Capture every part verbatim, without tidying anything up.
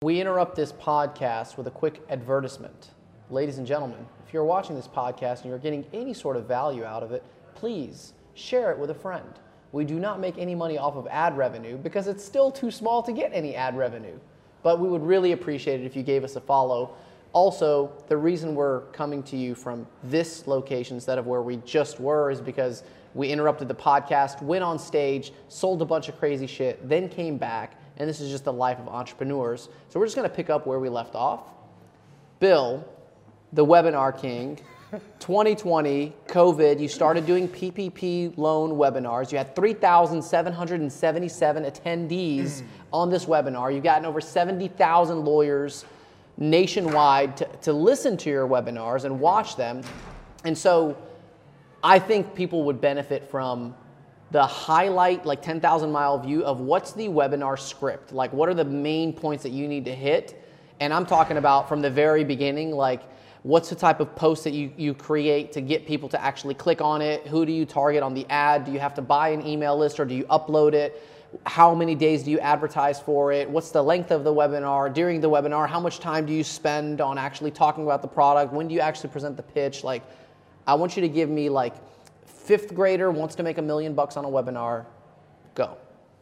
We interrupt this podcast with a quick advertisement. Ladies and gentlemen, if you're watching this podcast and you're getting any sort of value out of it, please share it with a friend. We do not make any money off of ad revenue because it's still too small to get any ad revenue. But we would really appreciate it if you gave us a follow. Also, the reason we're coming to you from this location instead of where we just were is because we interrupted the podcast, went on stage, sold a bunch of crazy shit, then came back. And this is just the life of entrepreneurs. So we're just going to pick up where we left off. Bill, the webinar king, twenty twenty, COVID, you started doing P P P loan webinars. You had three thousand seven hundred seventy-seven attendees on this webinar. You've gotten over seventy thousand lawyers nationwide to, to listen to your webinars and watch them. And so I think people would benefit from the highlight, like ten thousand mile view of what's the webinar script. Like, what are the main points that you need to hit? And I'm talking about from the very beginning, like, what's the type of post that you, you create to get people to actually click on it? Who do you target on the ad? Do you have to buy an email list or do you upload it? How many days do you advertise for it? What's the length of the webinar? During the webinar, how much time do you spend on actually talking about the product? When do you actually present the pitch? Like, I want you to give me like, fifth grader wants to make a million bucks on a webinar, go.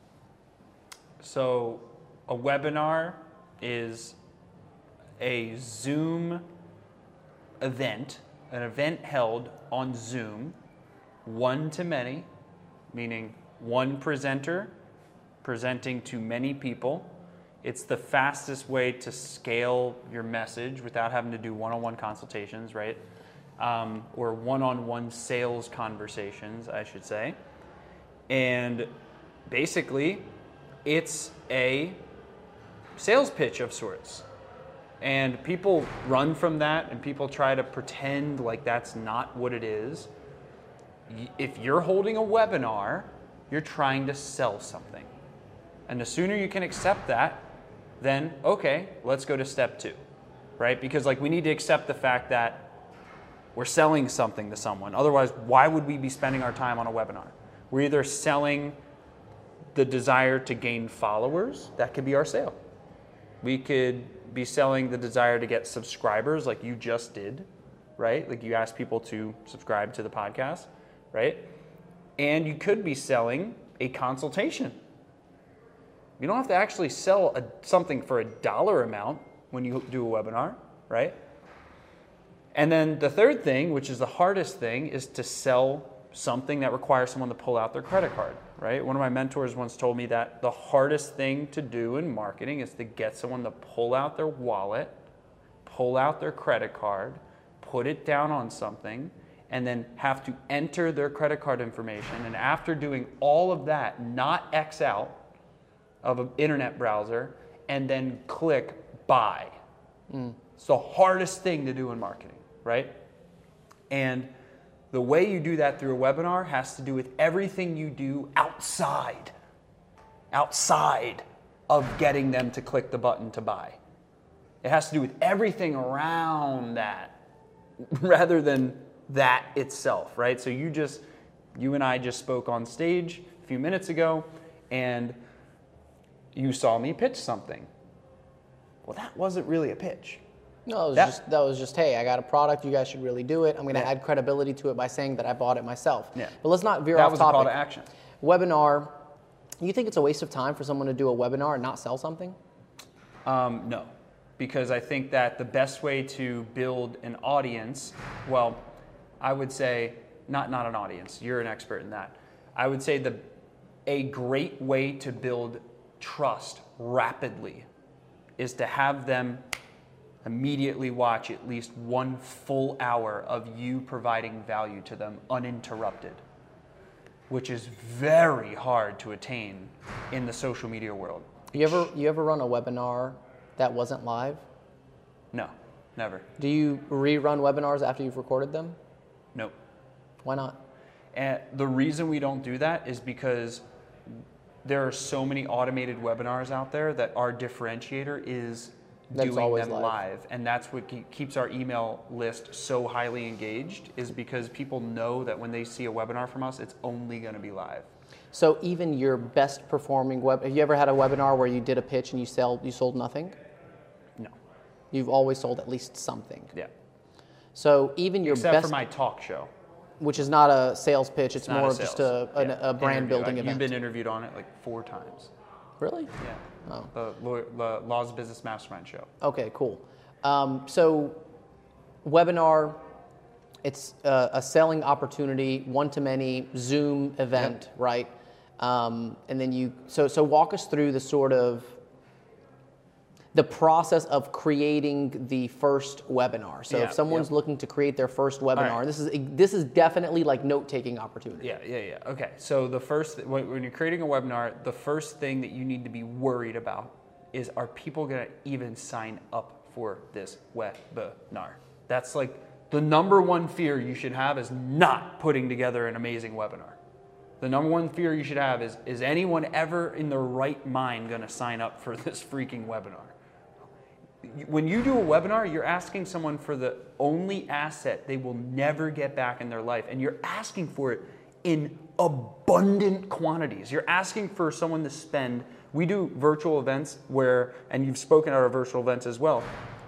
So a webinar is a Zoom event, an event held on Zoom, one to many, meaning one presenter presenting to many people. It's the fastest way to scale your message without having to do one-on-one consultations, right? Um, or one-on-one sales conversations, I should say. And basically, it's a sales pitch of sorts. And people run from that, and people try to pretend like that's not what it is. If you're holding a webinar, you're trying to sell something. And the sooner you can accept that, then, okay, let's go to step two, right? Because like we need to accept the fact that we're selling something to someone. Otherwise, why would we be spending our time on a webinar? We're either selling the desire to gain followers. That could be our sale. We could be selling the desire to get subscribers like you just did, right? Like you asked people to subscribe to the podcast, right? And you could be selling a consultation. You don't have to actually sell a, something for a dollar amount when you do a webinar, right? And then the third thing, which is the hardest thing, is to sell something that requires someone to pull out their credit card, right? One of my mentors once told me that the hardest thing to do in marketing is to get someone to pull out their wallet, pull out their credit card, put it down on something, and then have to enter their credit card information. And after doing all of that, not X out of an internet browser, and then click buy. Mm. It's the hardest thing to do in marketing. Right? And the way you do that through a webinar has to do with everything you do outside, outside of getting them to click the button to buy. It has to do with everything around that rather than that itself, right? So you just, you and I just spoke on stage a few minutes ago and you saw me pitch something. Well, that wasn't really a pitch. No, it was that, just, that was just, hey, I got a product, you guys should really do it. I'm going to yeah. add credibility to it by saying that I bought it myself. Yeah. But let's not veer that off was topic. A call to action. Webinar, you think it's a waste of time for someone to do a webinar and not sell something? Um, no, because I think that the best way to build an audience, well, I would say, not, not an audience, you're an expert in that. I would say the a great way to build trust rapidly is to have them immediately watch at least one full hour of you providing value to them uninterrupted, which is very hard to attain in the social media world. You ever you ever run a webinar that wasn't live? No, never. Do you rerun webinars after you've recorded them? Nope. Why not? And the reason we don't do that is because there are so many automated webinars out there that our differentiator is That's doing them live. live. And that's what keeps our email list so highly engaged, is because people know that when they see a webinar from us, it's only going to be live. So even your best performing web, have you ever had a webinar where you did a pitch and you sell, you sold nothing? You've always sold at least something. Yeah. So even your Except best, for my talk show. which is not a sales pitch, it's, It's not more a of just sales. a, Yeah. a, a brand Interview. building I- event. You've been interviewed on it like four times. Really? Yeah. Oh. The, law- the Laws of Business Mastermind show. Okay, cool. Um, so webinar, it's a, a selling opportunity, one-to-many Zoom event, Yep. right? Um, and then you, so so walk us through the sort of, the process of creating the first webinar. So Yeah, if someone's yep. looking to create their first webinar, right. this is this is definitely like note-taking opportunity. Yeah, yeah, yeah. Okay. So the first, when when you're creating a webinar, the first thing that you need to be worried about is, are people going to even sign up for this webinar? That's like the number one fear you should have, is not putting together an amazing webinar. The number one fear you should have is, is anyone ever in their right mind going to sign up for this freaking webinar? When you do a webinar, you're asking someone for the only asset they will never get back in their life, and you're asking for it in abundant quantities. You're asking for someone to spend, we do virtual events where, and you've spoken at our virtual events as well,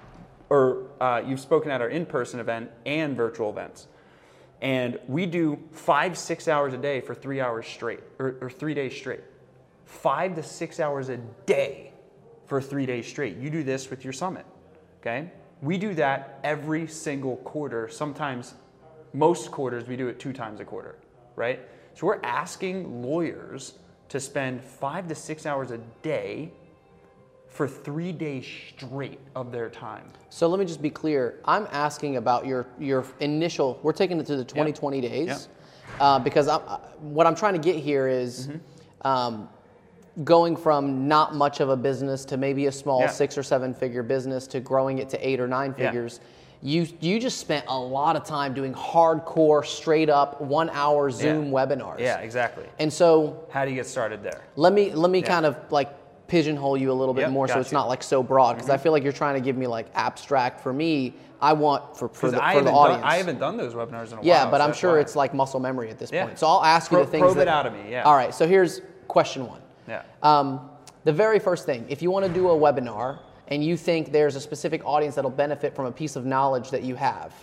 or uh, you've spoken at our in-person event and virtual events. And we do five, six hours a day for three hours straight, or, or three days straight. Five to six hours a day for three days straight. You do this with your summit, okay? We do that every single quarter. Sometimes, most quarters, we do it two times a quarter, right? So we're asking lawyers to spend five to six hours a day for three days straight of their time. So let me just be clear. I'm asking about your your initial. We're taking it to the twenty twenty Yep. days, Yep. uh, because I'm, uh, what I'm trying to get here is Mm-hmm. um, going from not much of a business to maybe a small Yeah. six or seven figure business to growing it to eight or nine Yeah. figures. You you just spent a lot of time doing hardcore, straight up one hour Zoom Yeah. webinars. Yeah, exactly. And so How do you get started there? let me let me Yeah. kind of like pigeonhole you a little bit Yep, more, so got it's you. not like so broad, because I feel like you're trying to give me like abstract. For me, I want for for Because the, I, for the haven't audience. done, I haven't done those webinars in a yeah, while. but so I'm that's sure why. it's like muscle memory at this Yeah. point. So I'll ask you Pro- the things probe that, it out of me, yeah. All right. So here's question one. Yeah. Um, the very first thing, if you want to do a webinar and you think there's a specific audience that'll benefit from a piece of knowledge that you have,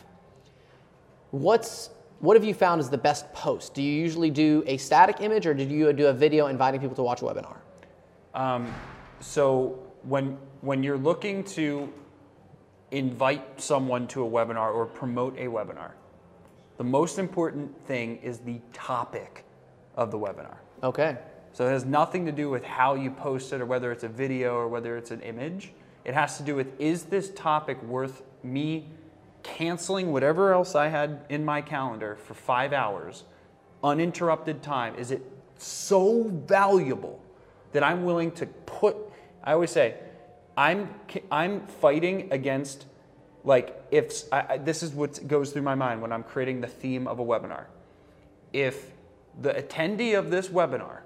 what's what have you found is the best post? Do you usually do a static image, or did you do a video inviting people to watch a webinar? Um, so when when you're looking to invite someone to a webinar or promote a webinar, the most important thing is the topic of the webinar. Okay. So it has nothing to do with how you post it, or whether it's a video or whether it's an image. It has to do with, is this topic worth me canceling whatever else I had in my calendar for five hours, uninterrupted time? Is it so valuable that I'm willing to put, I always say, I'm I'm fighting against, like, if, I, I, this is what goes through my mind when I'm creating the theme of a webinar. If the attendee of this webinar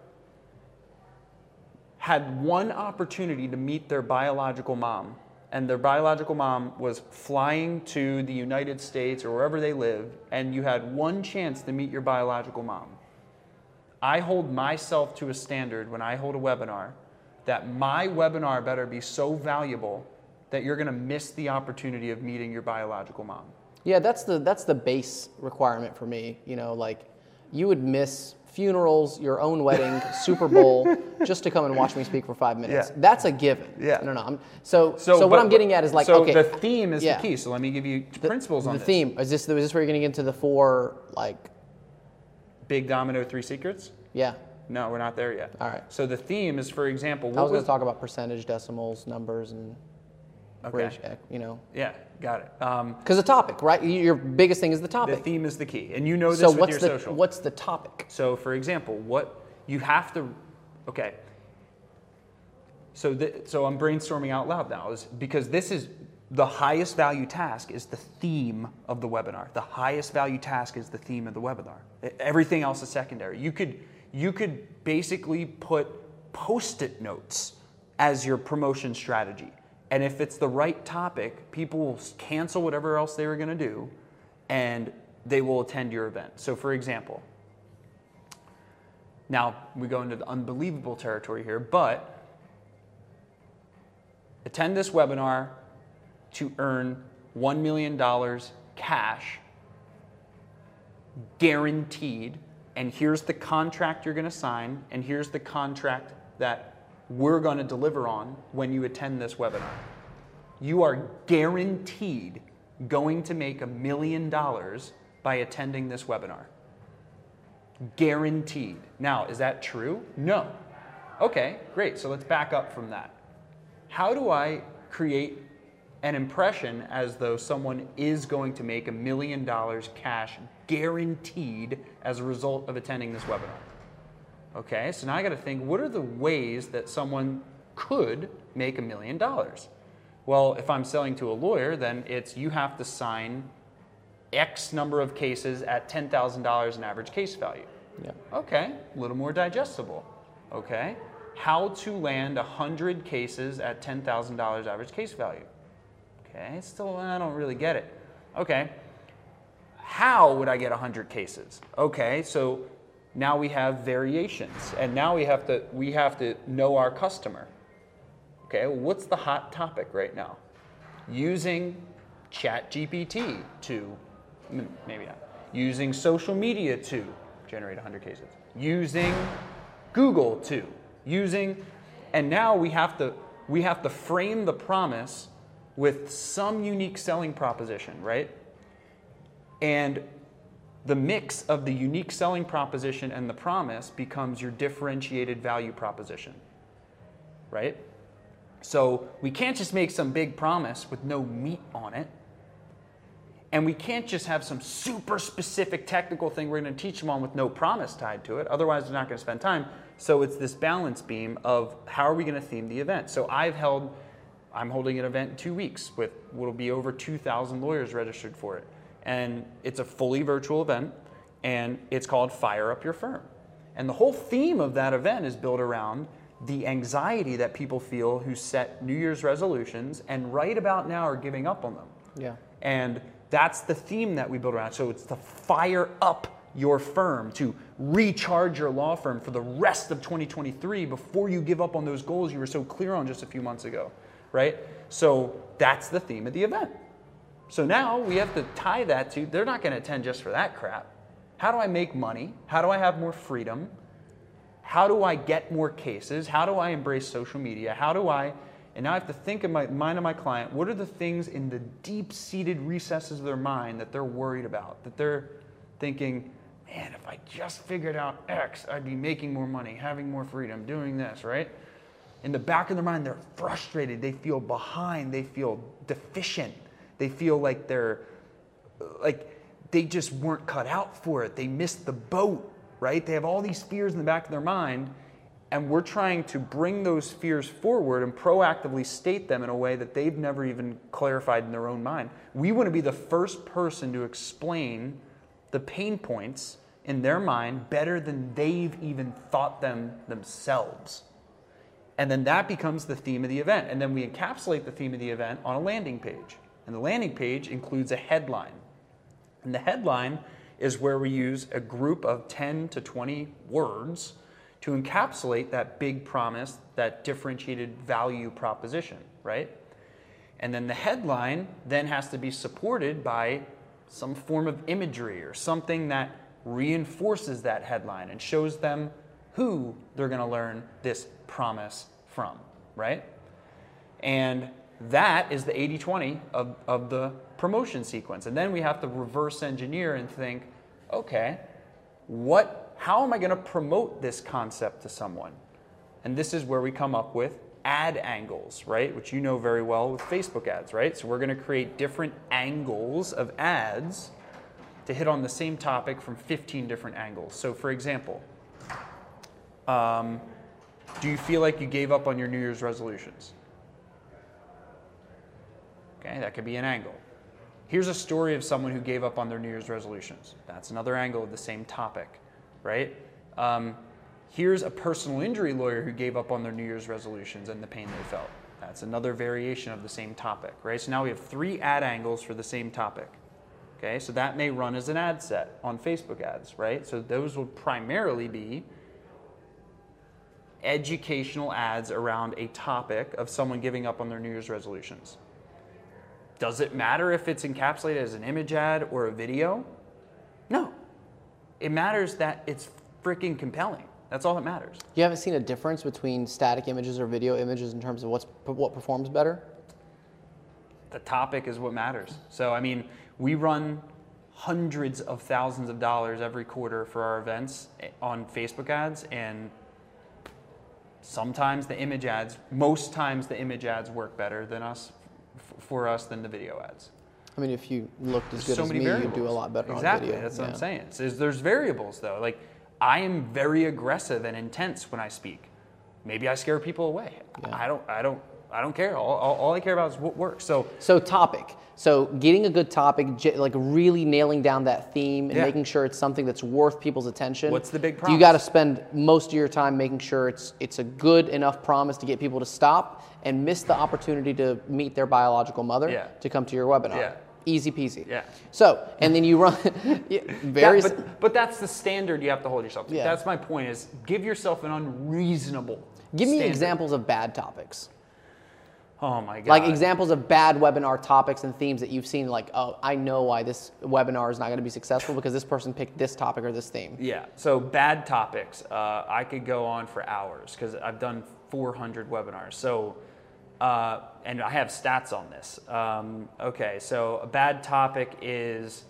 had one opportunity to meet their biological mom, and their biological mom was flying to the United States or wherever they live, and you had one chance to meet your biological mom, I hold myself to a standard when I hold a webinar that my webinar better be so valuable that you're going to miss the opportunity of meeting your biological mom. Yeah, that's the that's the base requirement for me. You know, like you would miss funerals, your own wedding, Super Bowl, just to come and watch me speak for five minutes. Yeah. That's a given. Yeah. No, no. I'm, so, so, So, what but- I'm getting at is like, so okay, the theme is yeah. the key. So let me give you the, principles on the this. theme. Is this is this where you're getting into the four like? Big Domino Three Secrets? Yeah. No, we're not there yet. All right. So the theme is, for example, what I was going was to talk about percentage, decimals, numbers, and okay. ratio, you know, Yeah, got it. Um, because the topic, right? Your biggest thing is the the topic. theme is the key, and you know this so with what's your the social. what's the topic? So, for example, what you have to, okay. So, th- so I'm brainstorming out loud now, is because this is the highest value task is the theme of the webinar. The highest value task is the theme of the webinar. E- Everything else is secondary. You could you could basically put post-it notes as your promotion strategy, and if it's the right topic, people will cancel whatever else they were going to do, and they will attend your event. So, for example. Now, we go into the unbelievable territory here, but attend this webinar, to earn one million dollars cash, guaranteed, and here's the contract you're going to sign, and here's the contract that we're going to deliver on when you attend this webinar. You are guaranteed going to make a million dollars by attending this webinar. Guaranteed. Now, is that true? No. Okay, great. So let's back up from that. How do I create an impression as though someone is going to make a million dollars cash guaranteed as a result of attending this webinar? Okay, so now I got to think, what are the ways that someone could make a million dollars? Well, if I'm selling to a lawyer, then it's you have to sign X number of cases at ten thousand dollars in average case value. Yeah. Okay, a little more digestible. Okay, how to land one hundred cases at ten thousand dollars average case value. Okay, still, I don't really get it. Okay, how would I get one hundred cases? Okay, so now we have variations, and now we have to we have to know our customer. Okay, well, what's the hot topic right now? Using ChatGPT to, maybe not, using social media to generate one hundred cases, using Google to, using, and now we have to we have to frame the promise with some unique selling proposition, right? And the mix of the unique selling proposition and the promise becomes your differentiated value proposition, right? So we can't just make some big promise with no meat on it. And we can't just have some super specific technical thing we're going to teach them on with no promise tied to it. Otherwise, they're not going to spend time. So it's this balance beam of how are we going to theme the event. So I've held, I'm holding an event in two weeks with what will be over two thousand lawyers registered for it. And it's a fully virtual event, and it's called Fire Up Your Firm. And the whole theme of that event is built around the anxiety that people feel who set New Year's resolutions and right about now are giving up on them. Yeah. And that's the theme that we build around. So it's to fire up your firm, to recharge your law firm for the rest of twenty twenty-three before you give up on those goals you were so clear on just a few months ago, right? So that's the theme of the event. So now we have to tie that to, they're not going to attend just for that crap. How do I make money? How do I have more freedom? How do I get more cases? How do I embrace social media? How do I, and now I have to think in my mind of my client, what are the things in the deep-seated recesses of their mind that they're worried about, that they're thinking, man, if I just figured out X, I'd be making more money, having more freedom, doing this, right? In the back of their mind, they're frustrated. They feel behind. They feel deficient. They feel like they're, like they just weren't cut out for it. They missed the boat. Right? They have all these fears in the back of their mind, and we're trying to bring those fears forward and proactively state them in a way that they've never even clarified in their own mind. We want to be the first person to explain the pain points in their mind better than they've even thought them themselves. And then that becomes the theme of the event. And then we encapsulate the theme of the event on a landing page. And the landing page includes a headline. And the headline is where we use a group of ten to twenty words to encapsulate that big promise, that differentiated value proposition, right? And then the headline then has to be supported by some form of imagery or something that reinforces that headline and shows them who they're going to learn this promise from, right? And that is the eighty twenty of, of the promotion sequence. And then we have to reverse engineer and think, okay, what, how am I going to promote this concept to someone? And this is where we come up with ad angles, right? Which you know very well with Facebook ads, right? So we're going to create different angles of ads to hit on the same topic from fifteen different angles. So for example, um, do you feel like you gave up on your New Year's resolutions? Okay, that could be an angle. Here's a story of someone who gave up on their New Year's resolutions. That's another angle of the same topic, right? Um, here's a personal injury lawyer who gave up on their New Year's resolutions and the pain they felt. That's another variation of the same topic, right? So now we have three ad angles for the same topic. Okay, so that may run as an ad set on Facebook ads, right? So those will primarily be educational ads around a topic of someone giving up on their New Year's resolutions. Does it matter if it's encapsulated as an image ad or a video? No. It matters that it's freaking compelling. That's all that matters. You haven't seen a difference between static images or video images in terms of what's what performs better? The topic is what matters. So, I mean, we run hundreds of thousands of dollars every quarter for our events on Facebook ads, and sometimes the image ads, most times the image ads work better than us, for us than the video ads. I mean, if you looked as There's good so as many me, variables. you'd do a lot better exactly, on video. That's yeah. what I'm saying. So there's variables though. Like, I am very aggressive and intense when I speak. Maybe I scare people away. Yeah. I don't. I don't. I don't care. All, all, all I care about is what works. So, So topic. So getting a good topic, j- like really nailing down that theme and Yeah. making sure it's something that's worth people's attention. What's the big You promise? got to spend most of your time making sure it's it's a good enough promise to get people to stop and miss the opportunity to meet their biological mother Yeah. to come to your webinar. Yeah. Easy peasy. Yeah. So, and then you run yeah, very That- but, but that's the standard you have to hold yourself to. Yeah. That's my point. Is give yourself an unreasonable. Give me standard. examples of bad topics. Oh my god. Like examples of bad webinar topics and themes that you've seen, like, oh, I know why this webinar is not going to be successful because this person picked this topic or this theme. Yeah. So bad topics. Uh, I could go on for hours because I've done four hundred webinars. So, uh, and I have stats on this. Um, okay. So a bad topic is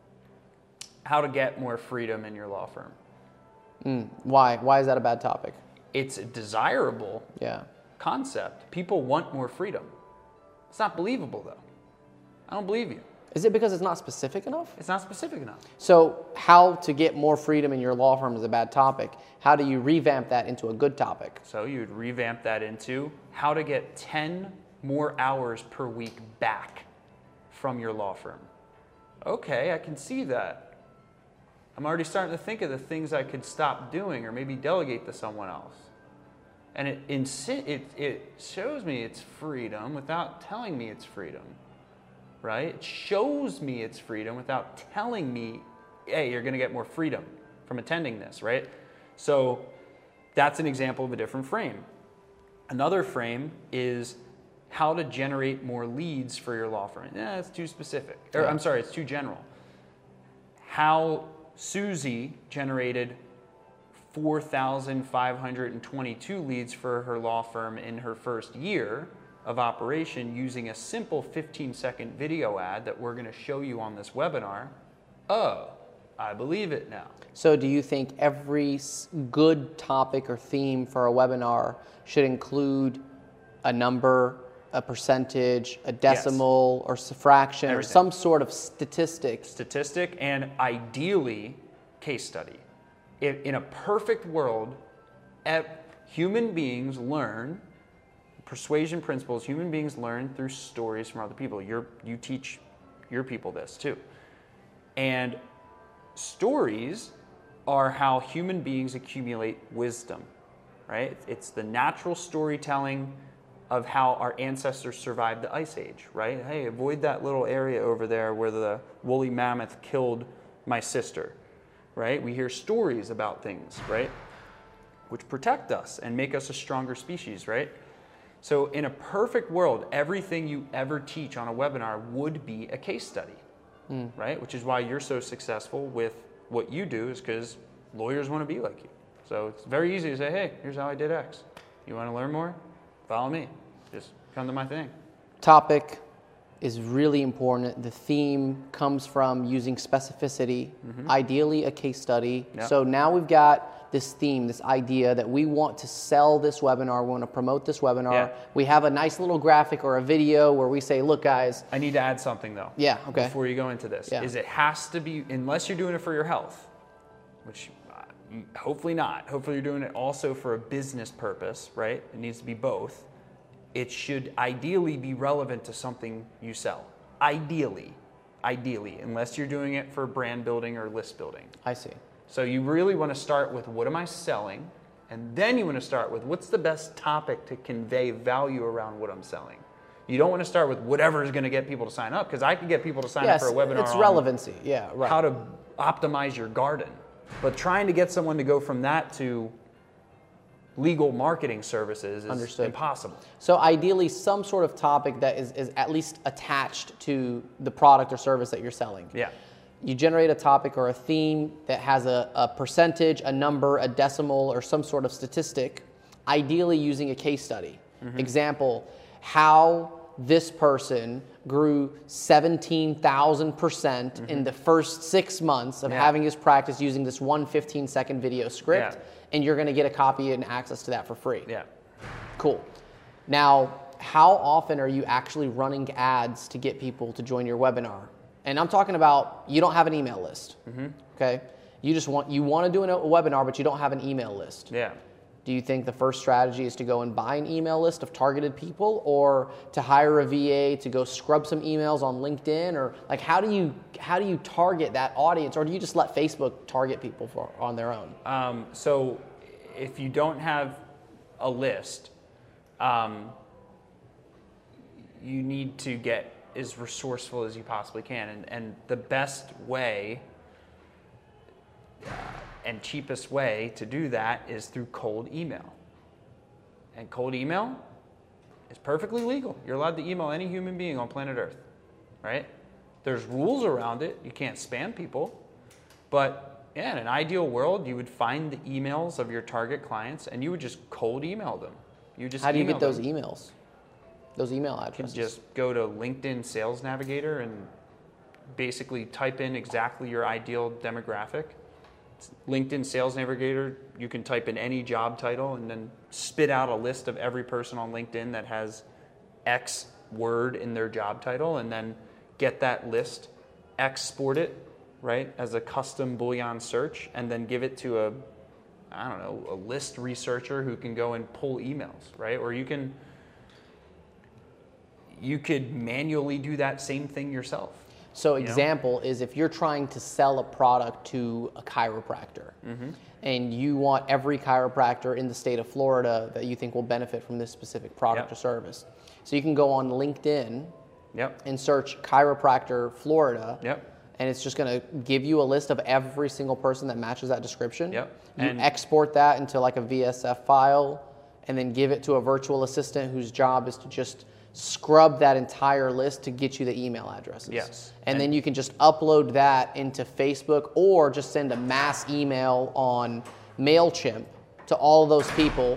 how to get more freedom in your law firm. Mm, why? Why is that a bad topic? It's desirable. Yeah. Concept. People want more freedom. It's not believable though. I don't believe you. Is it because it's not specific enough? It's not specific enough. So how to get more freedom in your law firm is a bad topic. How do you revamp that into a good topic? So you'd revamp that into how to get ten more hours per week back from your law firm. Okay, I can see that. I'm already starting to think of the things I could stop doing or maybe delegate to someone else. And it, insi- it, it shows me it's freedom without telling me it's freedom, right? It shows me it's freedom without telling me, hey, you're going to get more freedom from attending this, right? So that's an example of a different frame. Another frame is how to generate more leads for your law firm. Yeah, it's too specific. Or, I'm sorry, it's too general. How Susie generated four thousand five hundred twenty-two leads for her law firm in her first year of operation using a simple fifteen second video ad that we're going to show you on this webinar. Oh, I believe it now. So do you think every s- good topic or theme for a webinar should include a number, a percentage, a decimal, or s- fraction, or Everything. some sort of statistic? Statistic and ideally case study. If, in a perfect world, ev- human beings learn persuasion principles. Human beings learn through stories from other people. You're, you teach your people this too. And stories are how human beings accumulate wisdom, right? It's the natural storytelling of how our ancestors survived the Ice Age, right? Hey, avoid that little area over there where the woolly mammoth killed my sister, right? We hear stories about things, right? Which protect us and make us a stronger species, right? So in a perfect world, everything you ever teach on a webinar would be a case study, mm. right? Which is why you're so successful with what you do, is because lawyers want to be like you. So it's very easy to say, hey, here's how I did X. You want to learn more? Follow me. Just come to my thing. Topic is really important. The theme comes from using specificity, mm-hmm. ideally a case study. Yep. So now we've got this theme, this idea that we want to sell this webinar, we want to promote this webinar. Yeah. We have a nice little graphic or a video where we say, look guys. I need to add something though. Yeah, okay. Before you go into this, yeah. is it has to be, unless you're doing it for your health, which uh, hopefully not. Hopefully you're doing it also for a business purpose, right? It needs to be both. It should ideally be relevant to something you sell. Ideally, ideally, unless you're doing it for brand building or list building. I see. So you really want to start with what am I selling? And then you want to start with what's the best topic to convey value around what I'm selling. You don't want to start with whatever is going to get people to sign up, because I could get people to sign yes, up for a webinar it's on relevancy. Yeah, right. how to optimize your garden. But trying to get someone to go from that to legal marketing services is Understood. impossible. So ideally, some sort of topic that is, is at least attached to the product or service that you're selling. Yeah. You generate a topic or a theme that has a, a percentage, a number, a decimal, or some sort of statistic, ideally using a case study. Mm-hmm. Example, how this person grew seventeen thousand percent mm-hmm. in the first six months of yeah. having his practice using this one fifteen second video script, yeah. and you're going to get a copy and access to that for free. Yeah. Cool. Now, how often are you actually running ads to get people to join your webinar? And I'm talking about you don't have an email list. Mm-hmm. Okay? You just want you want to do a webinar, but you don't have an email list. Yeah. Do you think the first strategy is to go and buy an email list of targeted people, or to hire a V A to go scrub some emails on LinkedIn, or like how do you how do you target that audience, or do you just let Facebook target people for on their own? Um, so if you don't have a list, um, you need to get as resourceful as you possibly can, and and the best way and cheapest way to do that is through cold email. And cold email is perfectly legal. You're allowed to email any human being on planet Earth, right? There's rules around it. You can't spam people. But yeah, in an ideal world, you would find the emails of your target clients and you would just cold email them. You just How do you email get those them. emails? Those email You addresses? can just go to LinkedIn Sales Navigator and basically type in exactly your ideal demographic. LinkedIn Sales Navigator, you can type in any job title and then spit out a list of every person on LinkedIn that has X word in their job title, and then get that list, export it, right, as a custom Boolean search, and then give it to a, I don't know, a list researcher who can go and pull emails, right? Or you can, you could manually do that same thing yourself. So You know? example is if you're trying to sell a product to a chiropractor, mm-hmm. and you want every chiropractor in the state of Florida that you think will benefit from this specific product Yep. or service. So you can go on LinkedIn Yep. and search chiropractor Florida, Yep. and it's just going to give you a list of every single person that matches that description. Yep. You And- export that into like a V S F file, and then give it to a virtual assistant whose job is to just scrub that entire list to get you the email addresses. Yes. And, And- then you can just upload that into Facebook, or just send a mass email on MailChimp to all of those people.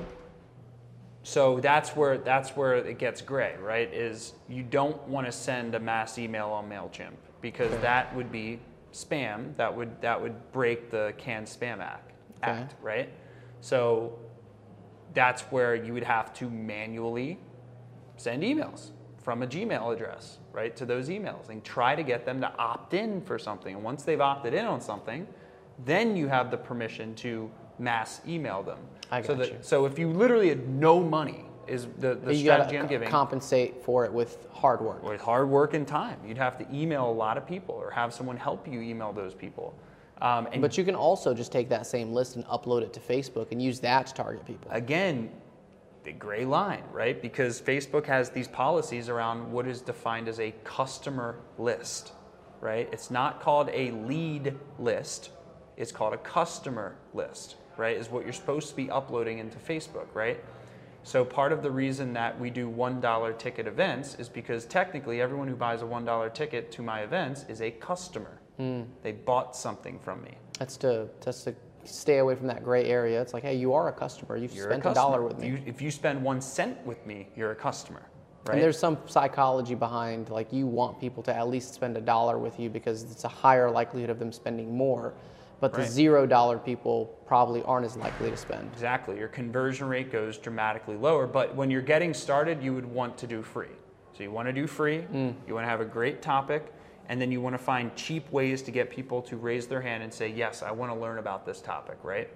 So that's where that's where it gets gray, right? Is you don't want to send a mass email on MailChimp because Okay. that would be spam. That would that would break the Canned Spam Act, Okay. Act, right? So that's where you would have to manually send emails from a Gmail address, right, to those emails, and try to get them to opt in for something. And once they've opted in on something, then you have the permission to mass email them. I so got that, you. So if you literally had no money, is the, the You gotta strategy I'm co- giving. compensate for it with hard work. With hard work and time. You'd have to email a lot of people or have someone help you email those people. Um, and But you can also just take that same list and upload it to Facebook and use that to target people. again, the gray line, right? Because Facebook has these policies around what is defined as a customer list, right? It's not called a lead list. It's called a customer list, right? Is what you're supposed to be uploading into Facebook, right? So part of the reason that we do one dollar ticket events is because technically everyone who buys a one dollar ticket to my events is a customer. Mm. They bought something from me. That's to that's to stay away from that gray area. It's like, hey, you are a customer. You've You're spent a, a dollar with me. You, if you spend one cent with me, you're a customer, right? And there's some psychology behind, like, you want people to at least spend a dollar with you because it's a higher likelihood of them spending more. But the Right. zero dollar people probably aren't as likely to spend. Exactly. Your conversion rate goes dramatically lower. But when you're getting started, you would want to do free. So you want to do free. Mm. You want to have a great topic. And then you want to find cheap ways to get people to raise their hand and say, yes, I want to learn about this topic, right?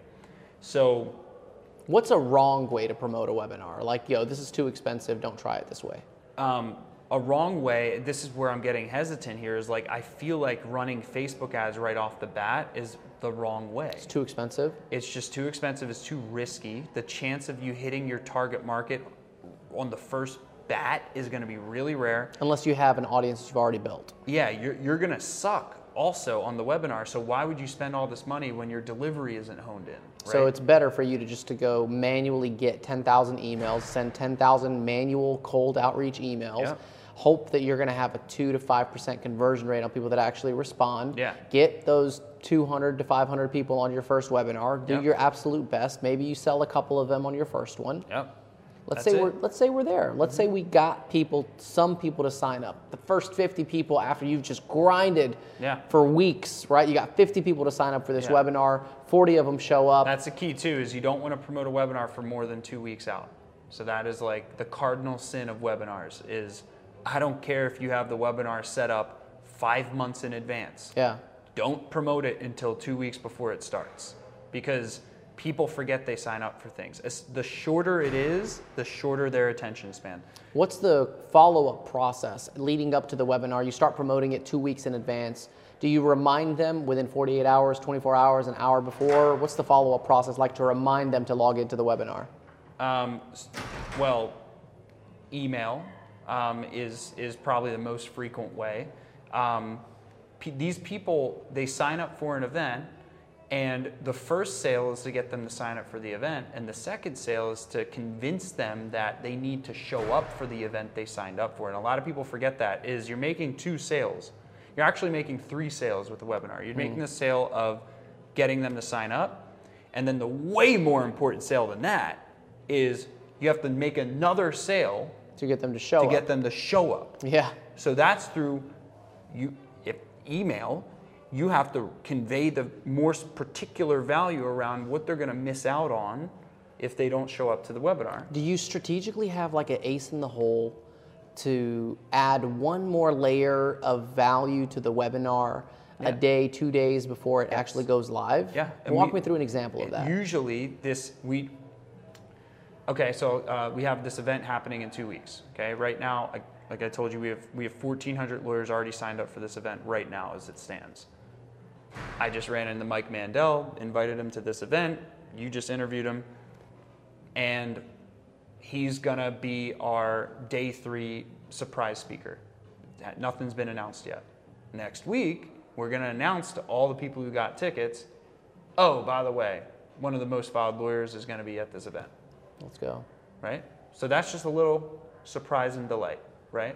So What's a wrong way to promote a webinar? Like, yo, this is too expensive. Don't try it this way. um, a wrong way, this is where I'm getting hesitant here, is like I feel like running Facebook ads right off the bat is the wrong way. It's too expensive. It's just too expensive. It's too risky. The chance of you hitting your target market on the first bat is going to be really rare. Unless you have an audience that you've already built. Yeah, you're, you're going to suck also on the webinar. So why would you spend all this money when your delivery isn't honed in? Right? So it's better for you to just to go manually get ten thousand emails, send ten thousand manual cold outreach emails, Yeah. hope that you're going to have a two to five percent conversion rate on people that actually respond. Yeah. Get those two hundred to five hundred people on your first webinar. Do Yep. your absolute best. Maybe you sell a couple of them on your first one. Yep. Let's That's say it. we're let's say we're there. Let's say we got people, some people to sign up. The first fifty people after you've just grinded Yeah. for weeks, right? You got fifty people to sign up for this Yeah. webinar. forty of them show up. That's the key too, is you don't want to promote a webinar for more than two weeks out. So that is like the cardinal sin of webinars is I don't care if you have the webinar set up five months in advance. Yeah. Don't promote it until two weeks before it starts because people forget they sign up for things. As the shorter it is, the shorter their attention span. What's the follow-up process leading up to the webinar? You start promoting it two weeks in advance. Do you remind them within forty-eight hours, twenty-four hours, an hour before? What's the follow-up process like to remind them to log into the webinar? Um, s- well, email um, is is probably the most frequent way. Um, pe- these people, they sign up for an event, and the first sale is to get them to sign up for the event, and the second sale is to convince them that they need to show up for the event they signed up for. And a lot of people forget that is you're making two sales. You're actually making three sales with the webinar. You're making the sale of getting them to sign up, and then the way more important sale than that is you have to make another sale To get them to show to up. get them to show up. Yeah. So that's through you if email, you have to convey the more particular value around what they're going to miss out on if they don't show up to the webinar. Do you strategically have like an ace in the hole to add one more layer of value to the webinar Yeah. a day, two days before it actually goes live? Yeah, and Walk we- me through an example of that. Usually this we Okay, so uh, we have this event happening in two weeks. Okay, right now, like, like I told you, we have we have fourteen hundred lawyers already signed up for this event right now as it stands. I just ran into Mike Mandel, invited him to this event. You just interviewed him, and he's gonna be our day three surprise speaker. Nothing's been announced yet. Next week, we're gonna announce to all the people who got tickets, oh, by the way, one of the most filed lawyers is gonna be at this event. Let's go. Right? So that's just a little surprise and delight, right?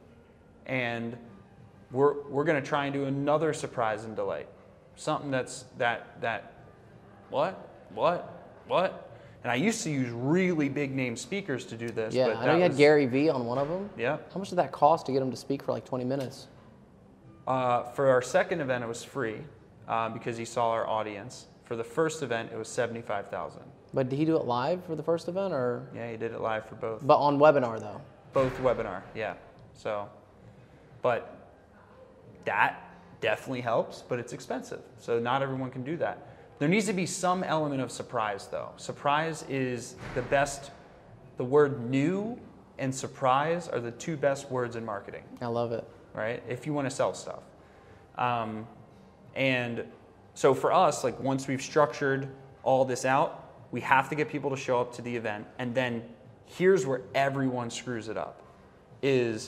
And we're we're gonna try and do another surprise and delight. Something that's that that what? What? What? And I used to use really big name speakers to do this. Yeah, but I know that you had was- Gary Vee on one of them. Yeah. How much did that cost to get him to speak for like twenty minutes? Uh, for our second event, it was free uh, because he saw our audience. For the first event, it was seventy-five thousand. But did he do it live for the first event or? Yeah, he did it live for both. But on webinar though? Both webinar, yeah. So, but that definitely helps, but it's expensive. So not everyone can do that. There needs to be some element of surprise though. Surprise is the best, the word new and surprise are the two best words in marketing, I love it. right? If you want to sell stuff. Um, and so for us, like once we've structured all this out, we have to get people to show up to the event. And then here's where everyone screws it up is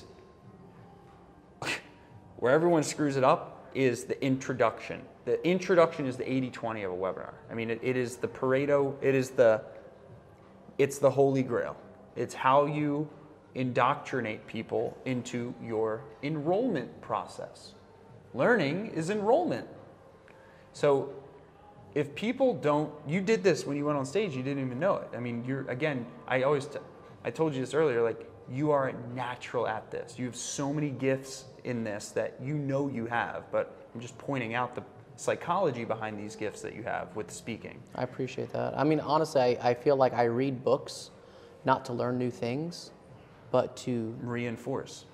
where everyone screws it up is the introduction. The introduction is the eighty twenty of a webinar. I mean, it, it is the Pareto, it is the, it's the holy grail. It's how you indoctrinate people into your enrollment process. Learning is enrollment. So if people don't, you did this when you went on stage, you didn't even know it. I mean, you're, again, I always, t- I told you this earlier, like you are natural at this. You have so many gifts in this that you know you have, but I'm just pointing out the psychology behind these gifts that you have with speaking. I appreciate that. I mean, honestly, I, I feel like I read books not to learn new things, but to Reinforce.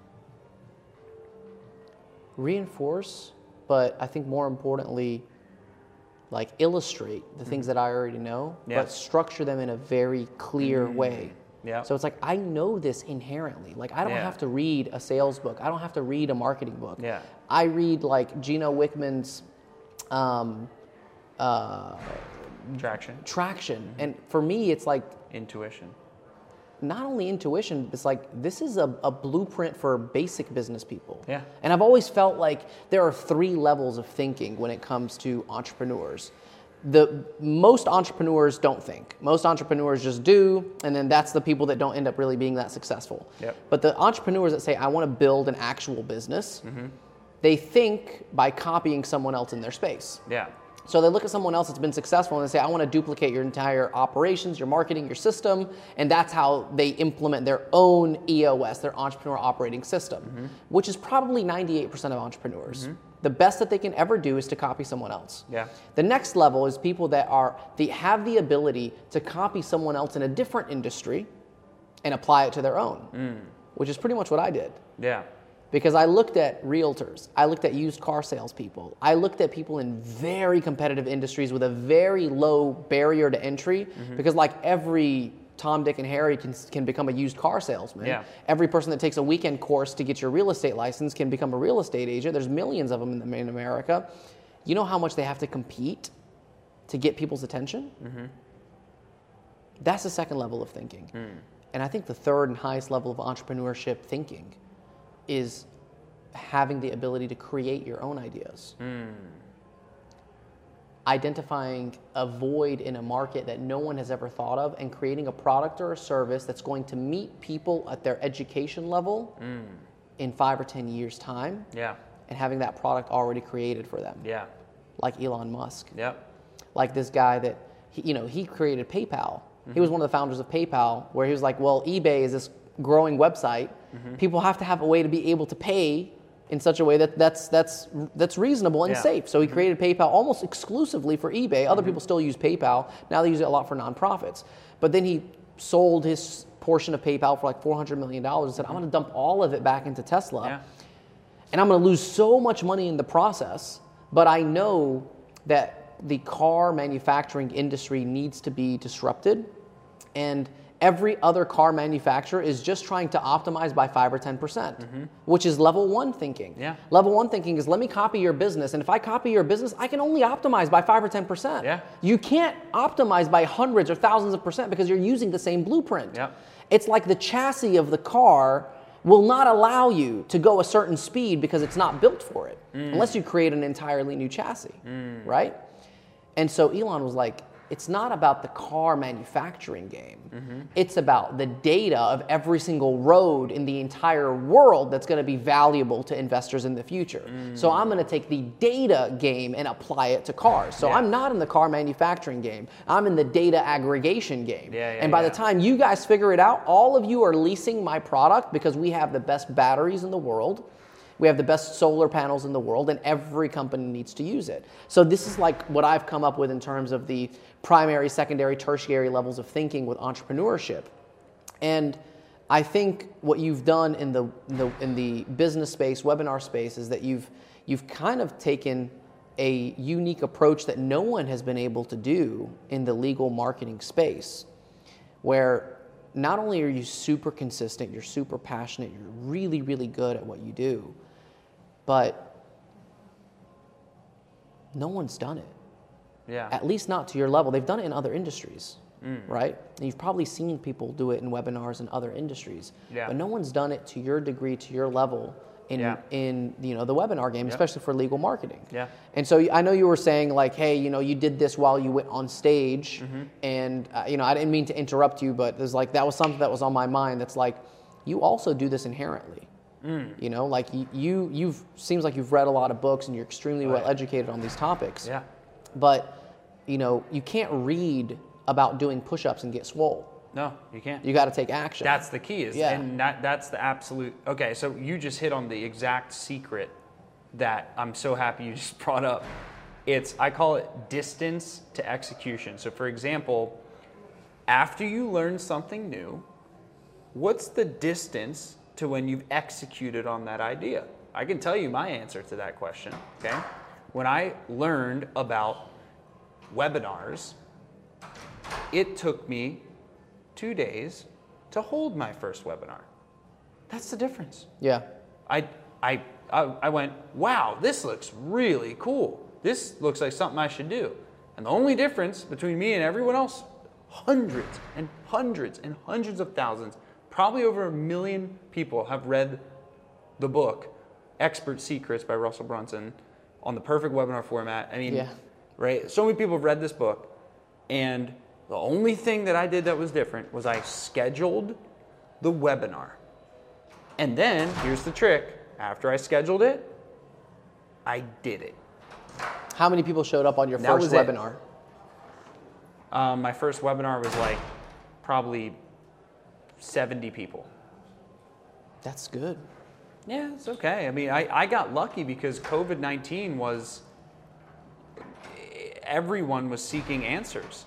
reinforce, but I think more importantly, like illustrate the things that I already know, Yeah. but structure them in a very clear way. Yeah. So it's like, I know this inherently. Like, I don't Yeah. have to read a sales book. I don't have to read a marketing book. Yeah. I read like Gino Wickman's um, uh, Traction. Traction. And for me, it's like, Intuition. not only intuition, it's like this is a, a blueprint for basic business people. Yeah. And I've always felt like there are three levels of thinking when it comes to entrepreneurs. The most entrepreneurs don't think. Most entrepreneurs just do, and then that's the people that don't end up really being that successful. Yep. But the entrepreneurs that say, I want to build an actual business, mm-hmm. they think by copying someone else in their space. Yeah. So they look at someone else that's been successful and they say, I want to duplicate your entire operations, your marketing, your system. And that's how they implement their own E O S, their entrepreneur operating system, mm-hmm. which is probably ninety-eight percent of entrepreneurs. Mm-hmm. The best that they can ever do is to copy someone else. Yeah. The next level is people that are they have the ability to copy someone else in a different industry and apply it to their own, mm. which is pretty much what I did. Yeah. Because I looked at realtors, I looked at used car salespeople, I looked at people in very competitive industries with a very low barrier to entry, mm-hmm. because like every Tom, Dick, and Harry can, can become a used car salesman. Yeah. Every person that takes a weekend course to get your real estate license can become a real estate agent. There's millions of them in, in America. You know how much they have to compete to get people's attention? Mm-hmm. That's the second level of thinking. Mm. And I think the third and highest level of entrepreneurship thinking is having the ability to create your own ideas. Mm. Identifying a void in a market that no one has ever thought of and creating a product or a service that's going to meet people at their education level mm. in five or ten years' time. Yeah. And having that product already created for them. Yeah. Like Elon Musk. Yeah. Like this guy that, he, you know, he created PayPal. Mm-hmm. He was one of the founders of PayPal, where he was like, well, eBay is this growing website. Mm-hmm. People have to have a way to be able to pay in such a way that that's that's that's reasonable and yeah. safe. So he created PayPal almost exclusively for eBay. Other mm-hmm. people still use PayPal. Now they use it a lot for nonprofits. But then he sold his portion of PayPal for like four hundred million dollars and said, mm-hmm. I'm going to dump all of it back into Tesla. Yeah. And I'm going to lose so much money in the process, but I know that the car manufacturing industry needs to be disrupted. And every other car manufacturer is just trying to optimize by five or ten percent, mm-hmm. which is level one thinking. Yeah. Level one thinking is let me copy your business. And if I copy your business, I can only optimize by five or ten percent. Yeah. You can't optimize by hundreds or thousands of percent because you're using the same blueprint. Yeah. It's like the chassis of the car will not allow you to go a certain speed because it's not built for it, mm. unless you create an entirely new chassis, mm. right? And so Elon was like, it's not about the car manufacturing game. Mm-hmm. It's about the data of every single road in the entire world that's going to be valuable to investors in the future. Mm. So I'm going to take the data game and apply it to cars. So yeah. I'm not in the car manufacturing game. I'm in the data aggregation game. Yeah, yeah, and by yeah. the time you guys figure it out, all of you are leasing my product because we have the best batteries in the world. We have the best solar panels in the world, and every company needs to use it. So this is like what I've come up with in terms of the primary, secondary, tertiary levels of thinking with entrepreneurship. And I think what you've done in the, in the in the business space, webinar space, is that you've you've kind of taken a unique approach that no one has been able to do in the legal marketing space, where not only are you super consistent, you're super passionate, you're really, really good at what you do, but no one's done it. Yeah. At least not to your level. They've done it in other industries, mm. right? And you've probably seen people do it in webinars in other industries. Yeah. But no one's done it to your degree, to your level in yeah. in you know the webinar game, yep. especially for legal marketing. Yeah. And so I know you were saying like, hey, you know, you did this while you went on stage, mm-hmm. and uh, you know, I didn't mean to interrupt you, but there's like that was something that was on my mind. That's like, you also do this inherently. Mm. You know, like you, you you've seems like you've read a lot of books and you're extremely oh, well yeah. educated on these topics. Yeah. But you know, you can't read about doing push-ups and get swole. No, you can't. You got to take action. That's the key. Is, yeah. And that, that's the absolute... Okay, so you just hit on the exact secret that I'm so happy you just brought up. It's, I call it distance to execution. So for example, after you learn something new, what's the distance to when you've executed on that idea? I can tell you my answer to that question, okay? When I learned about webinars, it took me two days to hold my first webinar. That's the difference. Yeah. I, I, I, I went, wow, this looks really cool. This looks like something I should do. And the only difference between me and everyone else, hundreds and hundreds and hundreds of thousands, probably over a million people have read the book, Expert Secrets by Russell Brunson, on the perfect webinar format. I mean, yeah. right? So many people have read this book, and the only thing that I did that was different was I scheduled the webinar. And then, here's the trick, after I scheduled it, I did it. How many people showed up on your That first was it. webinar? Um, my first webinar was like probably seventy people. That's good. Yeah, it's okay. I mean, I, I got lucky because COVID nineteen was, everyone was seeking answers.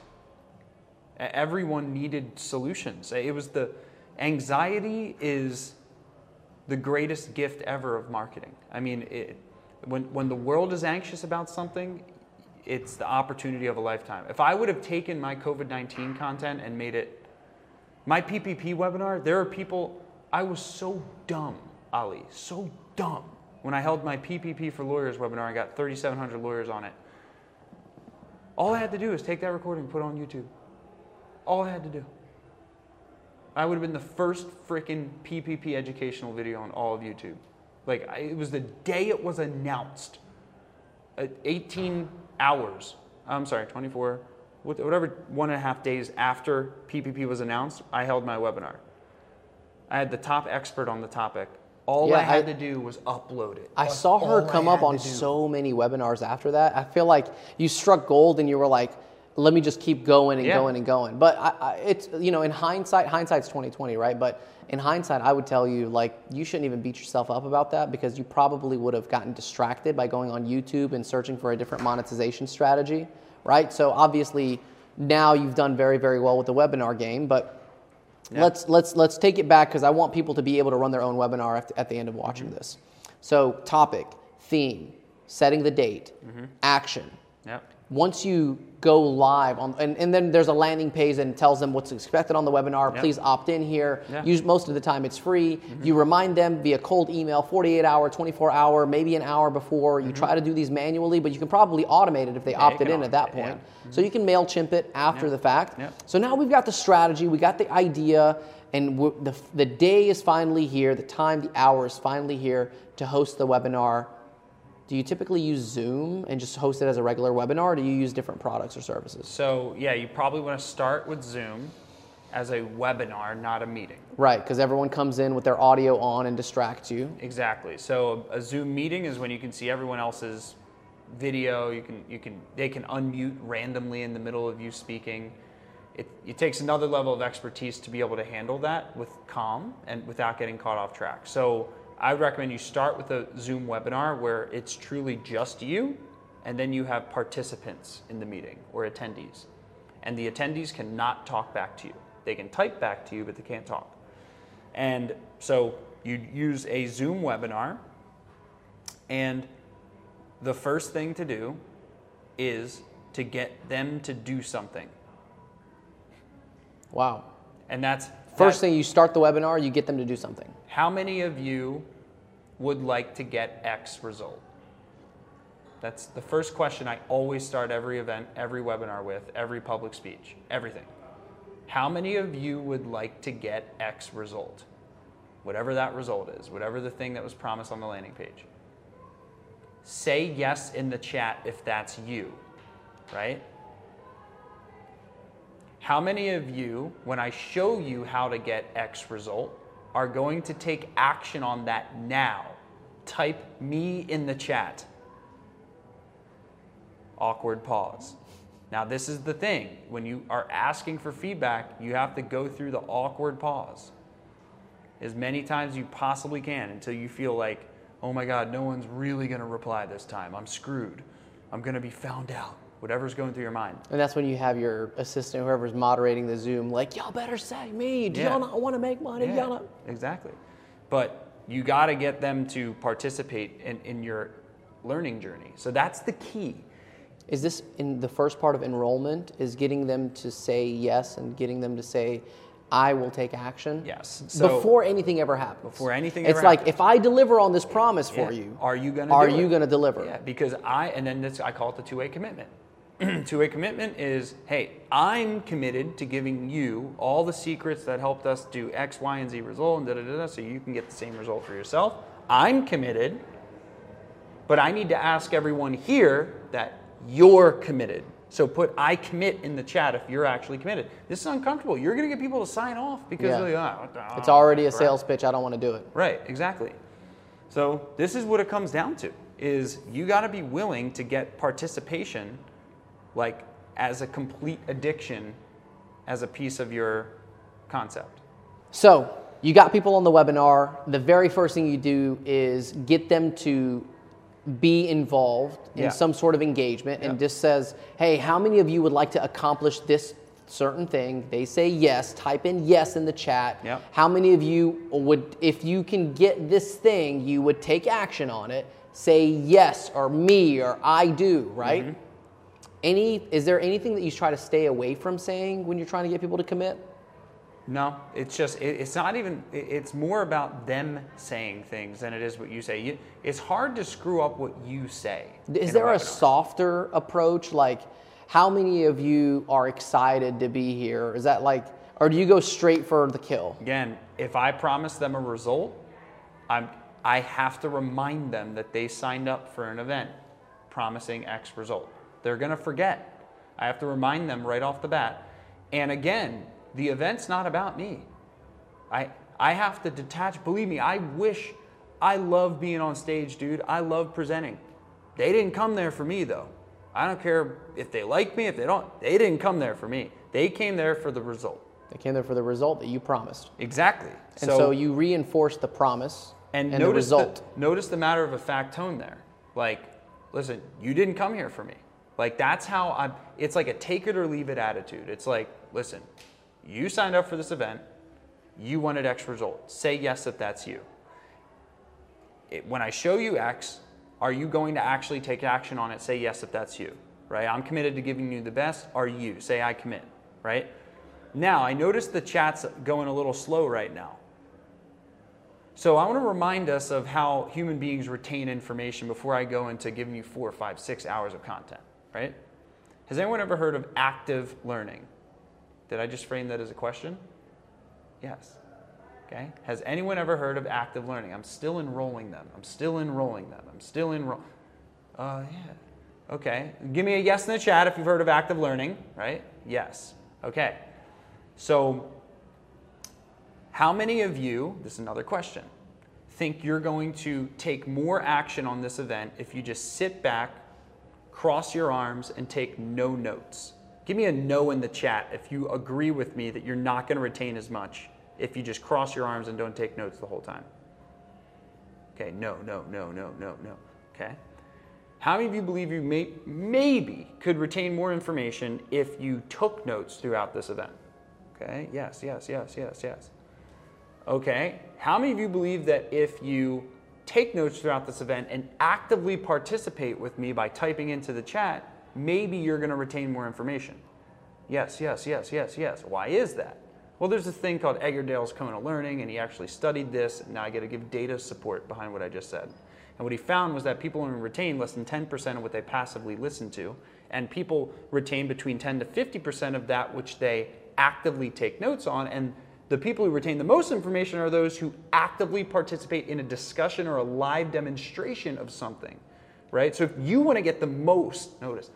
Everyone needed solutions. It was the, anxiety is the greatest gift ever of marketing. I mean, it, when, when the world is anxious about something, it's the opportunity of a lifetime. If I would have taken my COVID nineteen content and made it, my P P P webinar, there are people, I was so dumb, Ali, so dumb. When I held my P P P for Lawyers webinar, I got thirty-seven hundred lawyers on it. All I had to do is take that recording and put it on YouTube. All I had to do. I would have been the first freaking P P P educational video on all of YouTube. Like, I, it was the day it was announced. At eighteen hours, I'm sorry, twenty-four, whatever, one and a half days after P P P was announced, I held my webinar. I had the top expert on the topic. All Yeah, I had I- to do was upload it. I That's saw her all I come up had on to do. so many webinars after that. I feel like you struck gold and you were like, let me just keep going and Yeah. going and going. But I, I, it's, you know, in hindsight, hindsight's twenty twenty, right? But in hindsight, I would tell you, like, you shouldn't even beat yourself up about that because you probably would have gotten distracted by going on YouTube and searching for a different monetization strategy, right? So obviously now you've done very, very well with the webinar game, but Yeah. let's let's let's take it back because I want people to be able to run their own webinar at, at the end of watching Mm-hmm. this. So topic, theme, setting the date, Mm-hmm. action. Yep. Once you go live on, and, and then there's a landing page and tells them what's expected on the webinar. Yep. Please opt in here. Yeah. Use most of the time it's free. You remind them via cold email, forty-eight hour, twenty-four hour, maybe an hour before. You try to do these manually, but you can probably automate it if they Yeah, you opted can in at that automate it, point. yeah. So you can MailChimp it after Yep. the fact. Yep. So now we've got the strategy, we got the idea, and we're, the the day is finally here. The time, the hour is finally here to host the webinar. Do you typically use Zoom and just host it as a regular webinar, or do you use different products or services? So yeah, you probably want to start with Zoom as a webinar, not a meeting. Right, because everyone comes in with their audio on and distracts you. Exactly. So a Zoom meeting is when you can see everyone else's video. You can you can they can unmute randomly in the middle of you speaking. It, it takes another level of expertise to be able to handle that with calm and without getting caught off track. So I would recommend you start with a Zoom webinar where it's truly just you, and then you have participants in the meeting or attendees. And the attendees cannot talk back to you. They can type back to you, but they can't talk. And so you use a Zoom webinar, and the first thing to do is to get them to do something. Wow. And that's First that- thing, you start the webinar, you get them to do something. How many of you would like to get X result? That's the first question I always start every event, every webinar with, every public speech, everything. How many of you would like to get X result? Whatever that result is, whatever the thing that was promised on the landing page. Say yes in the chat if that's you, right? How many of you, when I show you how to get X result, are going to take action on that now? Type me in the chat. Awkward pause. Now this is the thing. When you are asking for feedback, you have to go through the awkward pause as many times as you possibly can until you feel like, oh my God, no one's really going to reply this time. I'm screwed. I'm going to be found out. Whatever's going through your mind. And that's when you have your assistant, whoever's moderating the Zoom, like, y'all better say me. Do Yeah. y'all not want to make money? Yeah, Y'all not? exactly. But you got to get them to participate in, in your learning journey. So that's the key. Is this in the first part of enrollment, is getting them to say yes and getting them to say, I will take action? Yes. So before anything ever happens. Before anything It's ever like, happens. if I deliver on this promise for Yeah. you, Are you going to are do you it? going to deliver? Yeah, because I, and then this, I call it the two-way commitment. two-way commitment is, hey, I'm committed to giving you all the secrets that helped us do X, Y, and Z result, and da da da da, so you can get the same result for yourself. I'm committed, but I need to ask everyone here that you're committed. So put I commit in the chat if you're actually committed. This is uncomfortable. You're going to get people to sign off because Yeah. they're like, oh, what the- It's already a right. sales pitch. I don't want to do it. Right, exactly. So this is what it comes down to, is you got to be willing to get participation like as a complete addiction as a piece of your concept. So you got people on the webinar. The very first thing you do is get them to be involved in Yeah. some sort of engagement, and Yep. just says, hey, how many of you would like to accomplish this certain thing? They say yes. Type in yes in the chat. Yep. How many of you would, if you can get this thing, you would take action on it? Say yes, or me, or I do, right? Mm-hmm. Any, is there anything that you try to stay away from saying when you're trying to get people to commit? No, it's just, it, it's not even, it, it's more about them saying things than it is what you say. You, it's hard to screw up what you say. Is in there a webinar. softer approach? Like, how many of you are excited to be here? Is that like, or do you go straight for the kill? Again, if I promise them a result, I'm, I have to remind them that they signed up for an event promising X result. They're going to forget. I have to remind them right off the bat. And again, the event's not about me. I, I have to detach. Believe me, I wish, I love being on stage, dude. I love presenting. They didn't come there for me, though. I don't care if they like me, if they don't. They didn't come there for me. They came there for the result. They came there for the result that you promised. Exactly. And so, you reinforce the promise And, and the notice result. The, notice the matter of a fact tone there. Like, listen, you didn't come here for me. Like, that's how I'm, it's like a take it or leave it attitude. It's like, listen, you signed up for this event. You wanted X result. Say yes if that's you. It, when I show you X, are you going to actually take action on it? Say yes if that's you, right? I'm committed to giving you the best. Are you? Say I commit, right? Now, I notice the chat's going a little slow right now. So I want to remind us of how human beings retain information before I go into giving you four, five, six hours of content, right? Has anyone ever heard of active learning? Did I just frame that as a question? Yes. Okay. Has anyone ever heard of active learning? I'm still enrolling them. I'm still enrolling them. I'm still enrolling. Uh, yeah. Okay. Give me a yes in the chat if you've heard of active learning, right? Yes. Okay. So how many of you, this is another question, think you're going to take more action on this event if you just sit back, cross your arms, and take no notes? Give me a no in the chat if you agree with me that you're not going to retain as much if you just cross your arms and don't take notes the whole time. Okay, no, no, no, no, no, no. Okay. How many of you believe you may, maybe could retain more information if you took notes throughout this event? Okay, yes, yes, yes, yes, yes. Okay, how many of you believe that if you take notes throughout this event and actively participate with me by typing into the chat, maybe you're going to retain more information? Yes, yes, yes, yes, yes. Why is that? Well, there's a thing called Eggerdale's Cone of Learning, and he actually studied this, and now I get to give data support behind what I just said. And what he found was that people only retain less than ten percent of what they passively listen to, and people retain between ten to fifty percent of that which they actively take notes on, and the people who retain the most information are those who actively participate in a discussion or a live demonstration of something, right? So if you want to get the most, notice,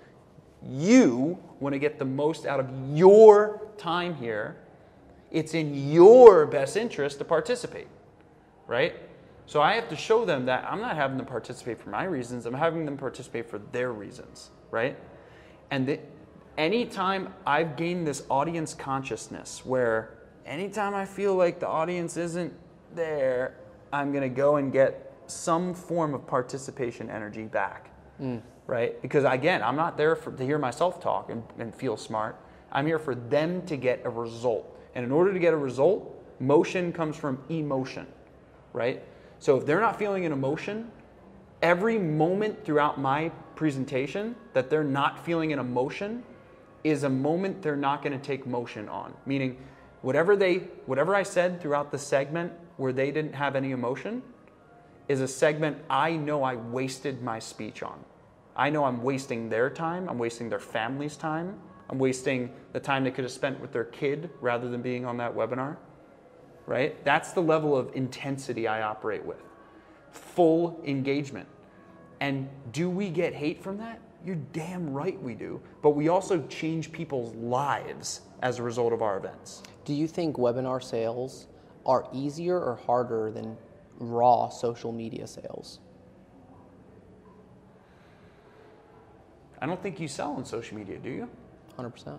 you want to get the most out of your time here, it's in your best interest to participate, right? So I have to show them that I'm not having them participate for my reasons, I'm having them participate for their reasons, right? And the, anytime I've gained this audience consciousness where anytime I feel like the audience isn't there, I'm going to go and get some form of participation energy back, mm. right? Because again, I'm not there for, to hear myself talk and, and feel smart. I'm here for them to get a result. And in order to get a result, motion comes from emotion, right? So if they're not feeling an emotion, every moment throughout my presentation that they're not feeling an emotion is a moment they're not going to take motion on. Meaning, whatever they, whatever I said throughout the segment where they didn't have any emotion is a segment I know I wasted my speech on. I know I'm wasting their time, I'm wasting their family's time, I'm wasting the time they could have spent with their kid rather than being on that webinar, right? That's the level of intensity I operate with. Full engagement. And do we get hate from that? You're damn right we do. But we also change people's lives as a result of our events. Do you think webinar sales are easier or harder than raw social media sales? I don't think you sell on social media, do you? one hundred percent.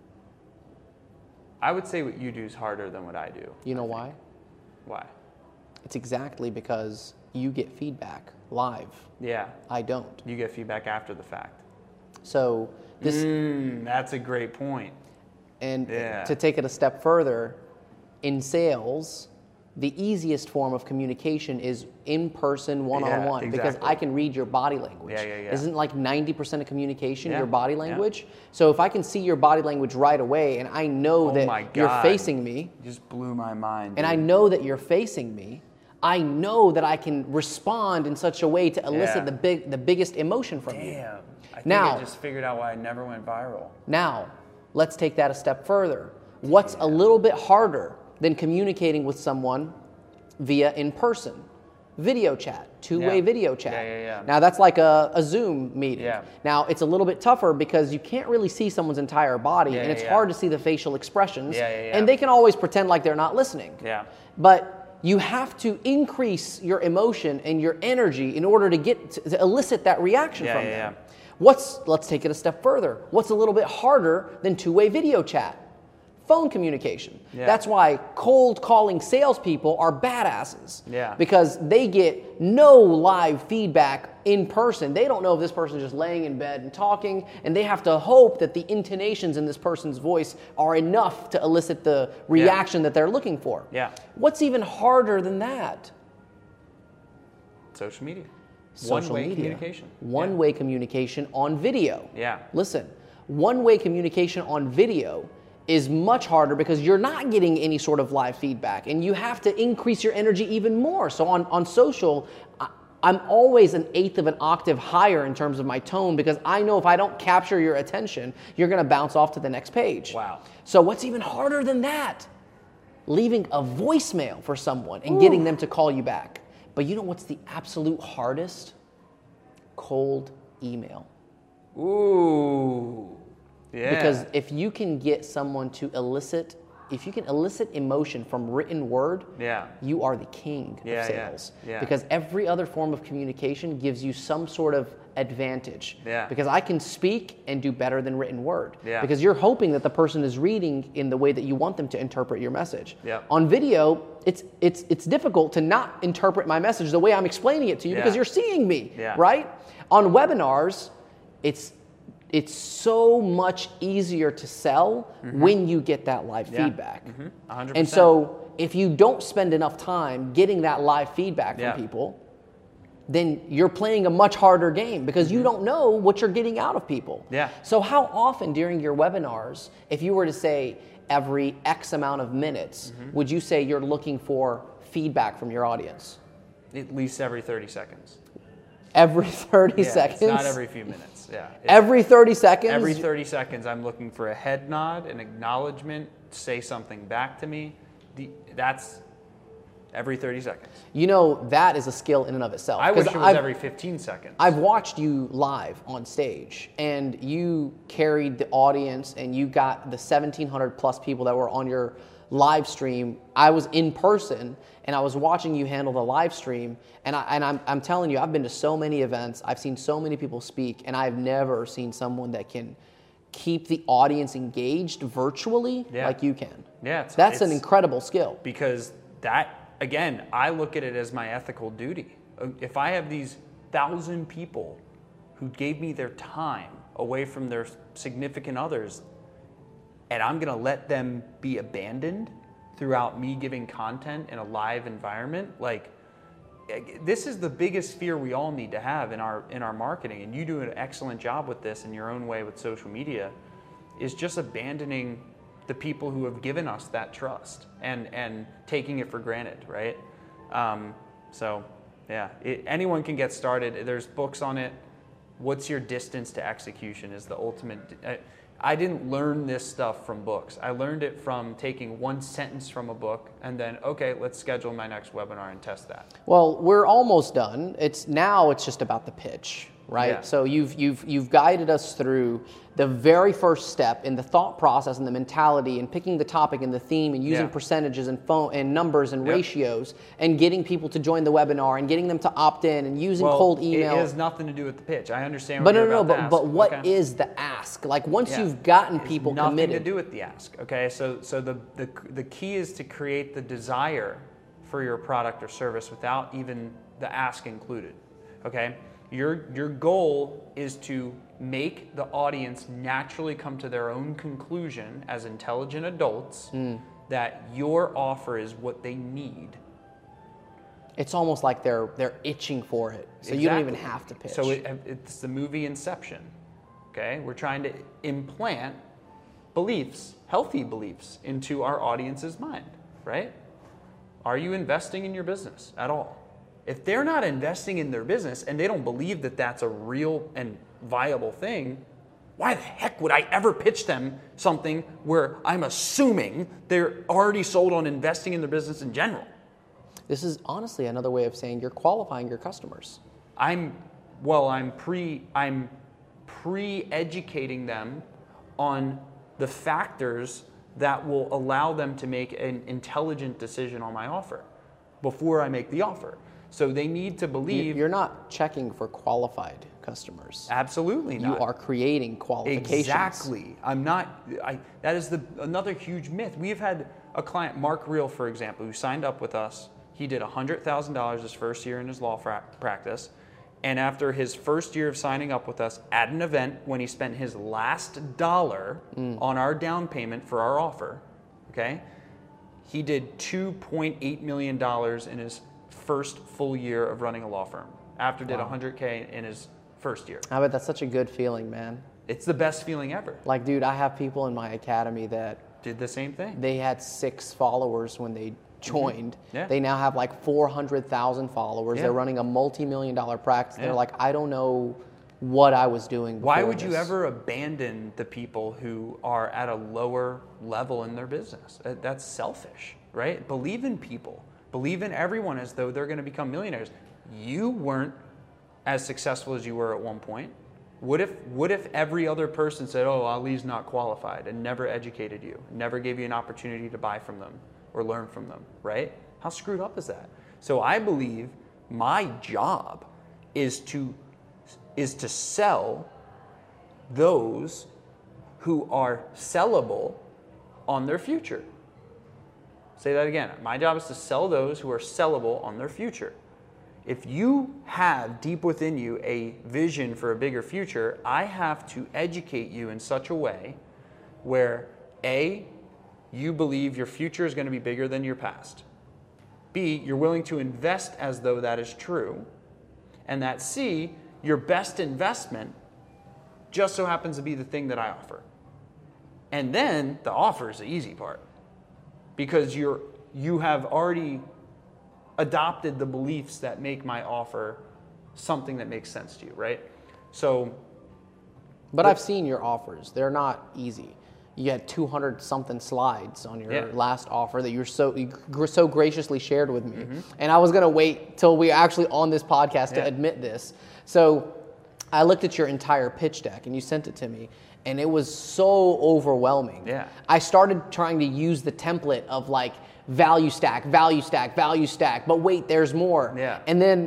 I would say what you do is harder than what I do. You know why? Why? It's exactly because you get feedback live. Yeah. I don't. You get feedback after the fact. So this, Mm, that's a great point. and Yeah. to take it a step further, in sales, the easiest form of communication is in-person, one-on-one, Yeah, because exactly. I can read your body language. Yeah, yeah, yeah. Isn't like ninety percent of communication Yeah, your body yeah. language? So if I can see your body language right away and I know Oh that my you're God. facing me, You just blew my mind. and I dude. know that you're facing me, I know that I can respond in such a way to elicit Yeah. the big, the biggest emotion from you. Damn. I think Now- I just figured out why I never went viral. Now, let's take that a step further. What's a little bit harder than communicating with someone via in-person? Video chat, two-way Yeah. video chat. Yeah, yeah, yeah. Now that's like a, a Zoom meeting. Yeah. Now it's a little bit tougher because you can't really see someone's entire body, Yeah, and yeah, it's yeah. hard to see the facial expressions. Yeah, yeah, yeah. And they can always pretend like they're not listening. Yeah. But you have to increase your emotion and your energy in order to get to, to elicit that reaction Yeah, from yeah, them. yeah. What's, let's take it a step further. What's a little bit harder than two-way video chat? Phone communication. Yeah. That's why cold calling salespeople are badasses. Yeah. Because they get no live feedback in person. They don't know if this person is just laying in bed and talking, and they have to hope that the intonations in this person's voice are enough to elicit the reaction that they're looking for. Yeah. What's even harder than that? Social media. Social One-way media. communication. One-way communication on video. Yeah. Listen, one-way communication on video is much harder because you're not getting any sort of live feedback, and you have to increase your energy even more. So on, on social, I, I'm always an eighth of an octave higher in terms of my tone because I know if I don't capture your attention, you're going to bounce off to the next page. Wow. So what's even harder than that? Leaving a voicemail for someone and getting them to call you back. But you know what's the absolute hardest? Cold email. Ooh. Yeah. Because if you can get someone to elicit, if you can elicit emotion from written word, Yeah. you are the king Yeah, of yeah, sales. yeah. Because every other form of communication gives you some sort of advantage. Yeah. Because I can speak and do better than written word. Yeah. Because you're hoping that the person is reading in the way that you want them to interpret your message. Yeah. On video, it's it's it's difficult to not interpret my message the way I'm explaining it to you Yeah. because you're seeing me, Yeah. right? On webinars, it's it's so much easier to sell when you get that live Yeah. feedback. Mm-hmm. one hundred percent. And so if you don't spend enough time getting that live feedback from Yeah. people, then you're playing a much harder game because you don't know what you're getting out of people. Yeah. So how often during your webinars, if you were to say every X amount of minutes, would you say you're looking for feedback from your audience? At least every thirty seconds. Every thirty Yeah, seconds? It's not every few minutes. Yeah. It's Every thirty seconds? every thirty seconds, I'm looking for a head nod, an acknowledgement, say something back to me. The, that's every thirty seconds. You know, that is a skill in and of itself. I wish 'Cause it was I've- every fifteen seconds. I've watched you live on stage, and you carried the audience, and you got the seventeen hundred plus people that were on your live stream. I was in person, and I was watching you handle the live stream, and, I, and I'm, I'm telling you, I've been to so many events, I've seen so many people speak, and I've never seen someone that can keep the audience engaged virtually Yeah. like you can. Yeah, it's- That's an it's- incredible skill. because that, again, I look at it as my ethical duty. If I have these thousand people who gave me their time away from their significant others, and I'm going to let them be abandoned throughout me giving content in a live environment, like, this is the biggest fear we all need to have in our in our marketing, and you do an excellent job with this in your own way with social media, is just abandoning the people who have given us that trust and and taking it for granted, right? Um, so yeah, it, anyone can get started. There's books on it. what's your distance to execution is the ultimate. I, I didn't learn this stuff from books. I learned it from taking one sentence from a book and then, okay, let's schedule my next webinar and test that. Well, we're almost done. It's now it's just about the pitch, right? Yeah. So you've you've you've guided us through the very first step in the thought process and the mentality and picking the topic and the theme and using Yeah. percentages and phone and numbers and Yep. ratios and getting people to join the webinar and getting them to opt in and using Well, cold email. it has nothing to do with the pitch. I understand but what no, you're no, no. about But to but ask. what Okay. is the ask? Like once Yeah. you've gotten It's people nothing committed. to do with the ask. Okay, so so the, the the key is to create the desire for your product or service without even the ask included. Okay, your your goal is to make the audience naturally come to their own conclusion as intelligent adults Mm. that your offer is what they need. It's almost like they're they're itching for it, so you don't even Exactly. have to pitch. So it, it's the movie Inception. Okay, we're trying to implant beliefs, healthy beliefs, into our audience's mind. Right? Are you investing in your business at all? If they're not investing in their business and they don't believe that that's a real and viable thing, why the heck would I ever pitch them something where I'm assuming they're already sold on investing in their business in general? This is honestly another way of saying you're qualifying your customers. I'm well, I'm pre I'm pre-educating them on the factors that will allow them to make an intelligent decision on my offer before I make the offer. So they need to believe. You're not checking for qualified customers. Absolutely not. You are creating qualifications. Exactly. I'm not. I, that is the another huge myth. We've had a client, Mark Reel, for example, who signed up with us. He did one hundred thousand dollars his first year in his law fra- practice. And after his first year of signing up with us at an event, when he spent his last dollar mm. on our down payment for our offer, okay, he did two point eight million dollars in his first full year of running a law firm. After did wow. one hundred K in his first year. I bet that's such a good feeling, man. It's the best feeling ever. Like, dude, I have people in my academy that did the same thing. They had six followers when they joined. Mm-hmm. Yeah. They now have like four hundred thousand followers. Yeah. They're running a multi-million dollar practice. Yeah. They're like, I don't know what I was doing before Why would this. you ever abandon the people who are at a lower level in their business? That's selfish, right? Believe in people. Believe in everyone as though they're going to become millionaires. You weren't as successful as you were at one point. What if what if every other person said, oh, Ali's not qualified, and never educated you, never gave you an opportunity to buy from them or learn from them, right? How screwed up is that? So I believe my job is to is to sell those who are sellable on their future. Say that again. My job is to sell those who are sellable on their future. If you have deep within you a vision for a bigger future, I have to educate you in such a way where A, you believe your future is going to be bigger than your past. B, you're willing to invest as though that is true. And that C, your best investment just so happens to be the thing that I offer. And then the offer is the easy part. Because you're you have already adopted the beliefs that make my offer something that makes sense to you, right? So, but I've seen your offers. They're not easy. You had two hundred something slides on your yeah. last offer that you're so you so graciously shared with me. Mm-hmm. And I was going to wait till we actually on this podcast yeah. to admit this. So I looked at your entire pitch deck and you sent it to me. And it was so overwhelming. Yeah. I started trying to use the template of like value stack, value stack, value stack, but wait, there's more. Yeah. And then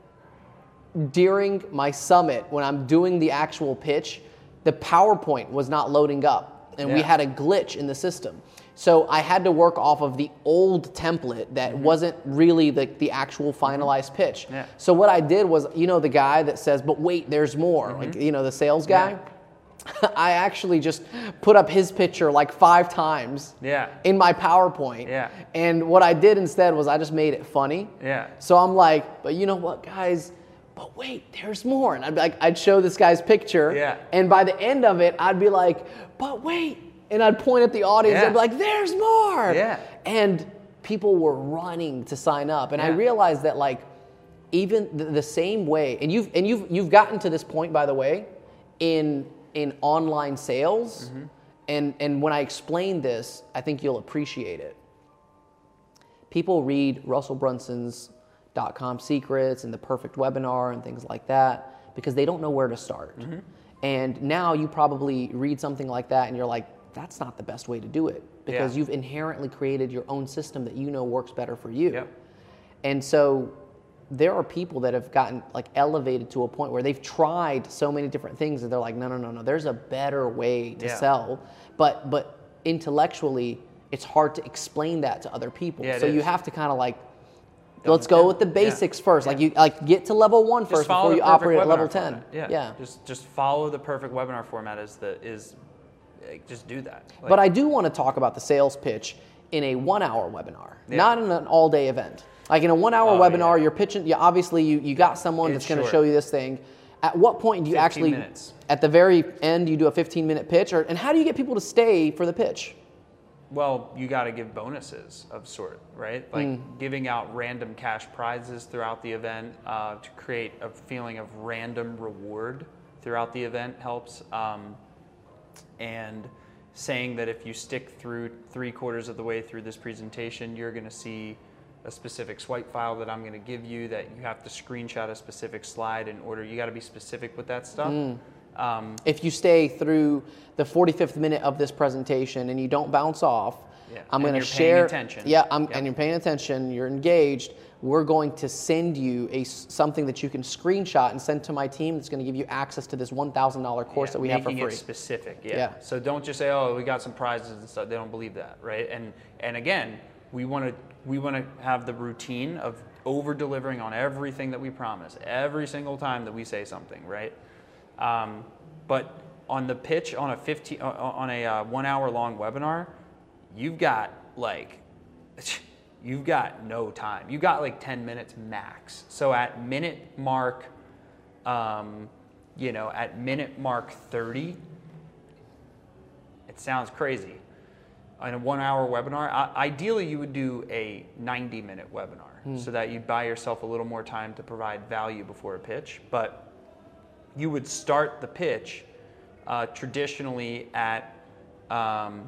during my summit, when I'm doing the actual pitch, the PowerPoint was not loading up and yeah. we had a glitch in the system. So I had to work off of the old template that mm-hmm. wasn't really the, the actual finalized mm-hmm. pitch. Yeah. So what I did was, you know, the guy that says, but wait, there's more, mm-hmm. like, you know, the sales guy. Yeah. I actually just put up his picture like five times yeah. in my PowerPoint. Yeah. And what I did instead was I just made it funny. Yeah. So I'm like, but you know what, guys? But wait, there's more. And I'd be like, I'd show this guy's picture. Yeah. And by the end of it, I'd be like, but wait. And I'd point at the audience yeah. and I'd be like, there's more. Yeah. And people were running to sign up. And yeah. I realized that like even the, the same way, and you've and you've you've gotten to this point, by the way, in in online sales, mm-hmm. and and when I explain this, I think you'll appreciate it. People read Russell Brunson's dot com secrets and the perfect webinar and things like that because they don't know where to start. Mm-hmm. And now you probably read something like that and you're like, that's not the best way to do it because yeah. you've inherently created your own system that you know works better for you. Yep. And so there are people that have gotten like elevated to a point where they've tried so many different things and they're like, no, no, no, no, there's a better way to yeah. sell. But but intellectually, it's hard to explain that to other people. Yeah, so is. You have to kind of like, let's go with the basics yeah. first. Yeah. Like you like get to level one just first before you operate at level ten. Yeah. yeah. Just just follow the perfect webinar format is the is just do that. Like, but I do want to talk about the sales pitch in a one hour webinar, yeah. not in an all day event. Like in a one hour oh, webinar, yeah. you're pitching, you obviously you, you got someone it's that's going to show you this thing. At what point do you actually, minutes. At the very end, you do a fifteen minute pitch? Or, and how do you get people to stay for the pitch? Well, you got to give bonuses of sort, right? Like mm. giving out random cash prizes throughout the event uh, to create a feeling of random reward throughout the event helps. Um, and saying that if you stick through three quarters of the way through this presentation, you're going to see a specific swipe file that I'm going to give you that you have to screenshot a specific slide in order. You got to be specific with that stuff. Mm. Um, if you stay through the forty-fifth minute of this presentation and you don't bounce off, yeah. I'm going to share. Attention. Yeah, I'm, yep. and you're paying attention. You're engaged. We're going to send you a something that you can screenshot and send to my team. That's going to give you access to this one thousand dollars course yeah, that we have for free. Making it specific. Yeah. yeah. So don't just say, "Oh, we got some prizes and stuff." They don't believe that, right? And and again, we want to we want to have the routine of over delivering on everything that we promise every single time that we say something, right? Um, but on the pitch on a fifteen on a uh, one hour long webinar, you've got like you've got no time. You've got like ten minutes max. So at minute mark, um, you know, at minute mark thirty, it sounds crazy. In a one hour webinar, uh, ideally you would do a ninety minute webinar hmm. so that you'd buy yourself a little more time to provide value before a pitch. But you would start the pitch uh, traditionally at um,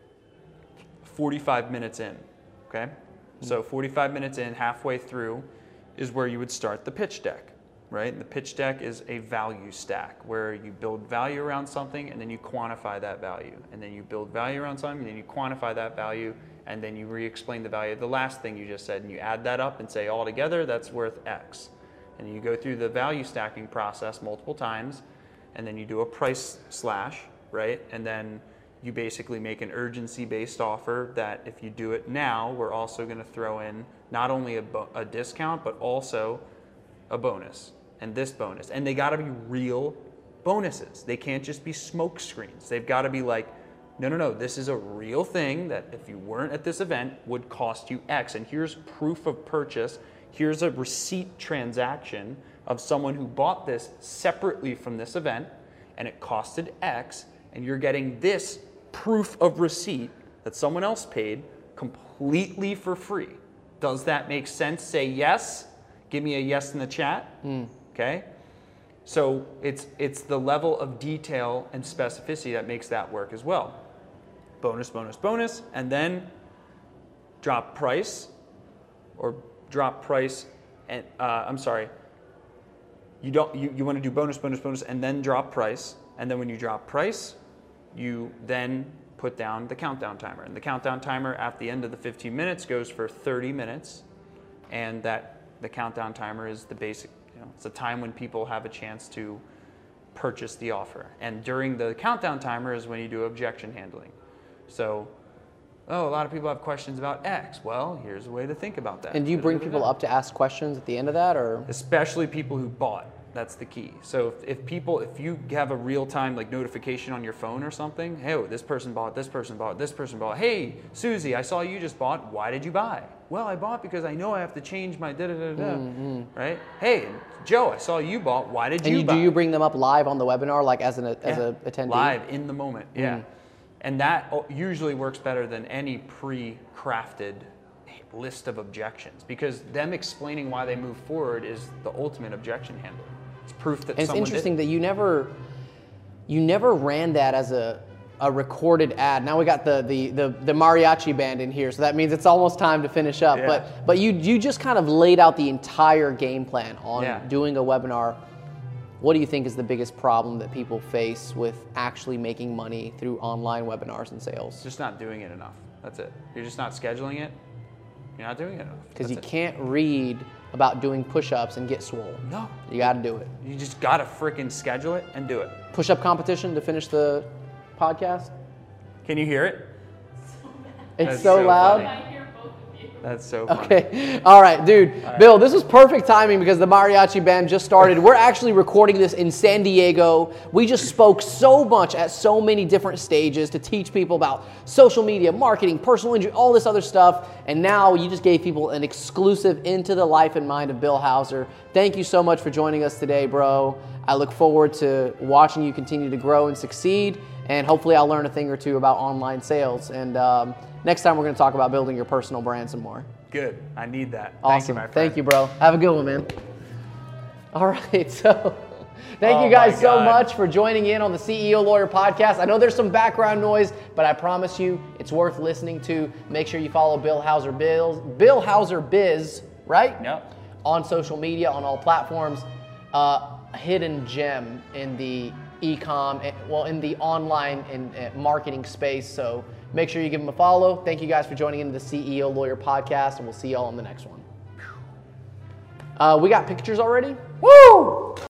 forty-five minutes in, okay? Mm-hmm. So forty-five minutes in, halfway through, is where you would start the pitch deck, right? And the pitch deck is a value stack where you build value around something and then you quantify that value. And then you build value around something and then you quantify that value and then you re-explain the value of the last thing you just said and you add that up and say all together that's worth X. And you go through the value stacking process multiple times, and then you do a price slash, right? And then you basically make an urgency-based offer that if you do it now, we're also going to throw in not only a, bo- a discount, but also a bonus, and this bonus. And they got to be real bonuses. They can't just be smoke screens. They've got to be like, no, no, no, this is a real thing that if you weren't at this event would cost you X. And here's proof of purchase. Here's a receipt transaction of someone who bought this separately from this event, and it costed X, and you're getting this proof of receipt that someone else paid completely for free. Does that make sense? Say yes. Give me a yes in the chat. Mm. Okay? So it's it's the level of detail and specificity that makes that work as well. Bonus, bonus, bonus, and then drop price or drop price, and uh, I'm sorry, you don't you, you want to do bonus, bonus, bonus, and then drop price, and then when you drop price, you then put down the countdown timer, and the countdown timer at the end of the fifteen minutes goes for thirty minutes, and that the countdown timer is the basic, you know, it's the time when people have a chance to purchase the offer, and during the countdown timer is when you do objection handling. So, oh, a lot of people have questions about X. Well, here's a way to think about that. And do you bring people up to ask questions at the end of that, or? Especially people who bought. That's the key. So if, if people, if you have a real-time like notification on your phone or something, hey, oh, this person bought, this person bought, this person bought. Hey, Susie, I saw you just bought. Why did you buy? Well, I bought because I know I have to change my da-da-da-da, mm-hmm. right? Hey, Joe, I saw you bought. Why did and you, you buy? Do you bring them up live on the webinar, like as an as yeah. a attendee? Live, in the moment, yeah. Mm. And that usually works better than any pre-crafted list of objections, because them explaining why they move forward is the ultimate objection handling. It's proof that And it's someone interesting did. that you never, you never ran that as a, a recorded ad. Now we got the, the, the, the mariachi band in here, so that means it's almost time to finish up. Yeah. But but you you just kind of laid out the entire game plan on Yeah. doing a webinar. What do you think is the biggest problem that people face with actually making money through online webinars and sales? Just not doing it enough. That's it. You're just not scheduling it. You're not doing it enough. Because That's you it. can't read about doing push-ups and get swole. No. You got to do it. You just gotta freaking schedule it and do it. Push-up competition to finish the podcast. Can you hear it? It's That's so, so loud. funny. I hear both of you. That's so funny. Okay. All right, dude. Bill, this was perfect timing because the mariachi band just started. We're actually recording this in San Diego. We just spoke so much at so many different stages to teach people about social media, marketing, personal injury, all this other stuff. And now you just gave people an exclusive into the life and mind of Bill Hauser. Thank you so much for joining us today, bro. I look forward to watching you continue to grow and succeed. And hopefully I'll learn a thing or two about online sales. And um, next time we're going to talk about building your personal brand some more. Good. I need that. Awesome. Thank you, my friend. Thank you, bro. Have a good one, man. All right. So thank Oh you guys my so God. much for joining in on the C E O Lawyer podcast. I know there's some background noise, but I promise you it's worth listening to. Make sure you follow Bill Hauser Biz, Bill Hauser Biz, right? Yep. On social media, on all platforms. Uh, a hidden gem in the e-com, eh, well, in the online and uh, marketing space. So make sure you give him a follow. Thank you guys for joining in the C E O Lawyer podcast, and we'll see y'all on the next one. Uh, we got pictures already? Woo!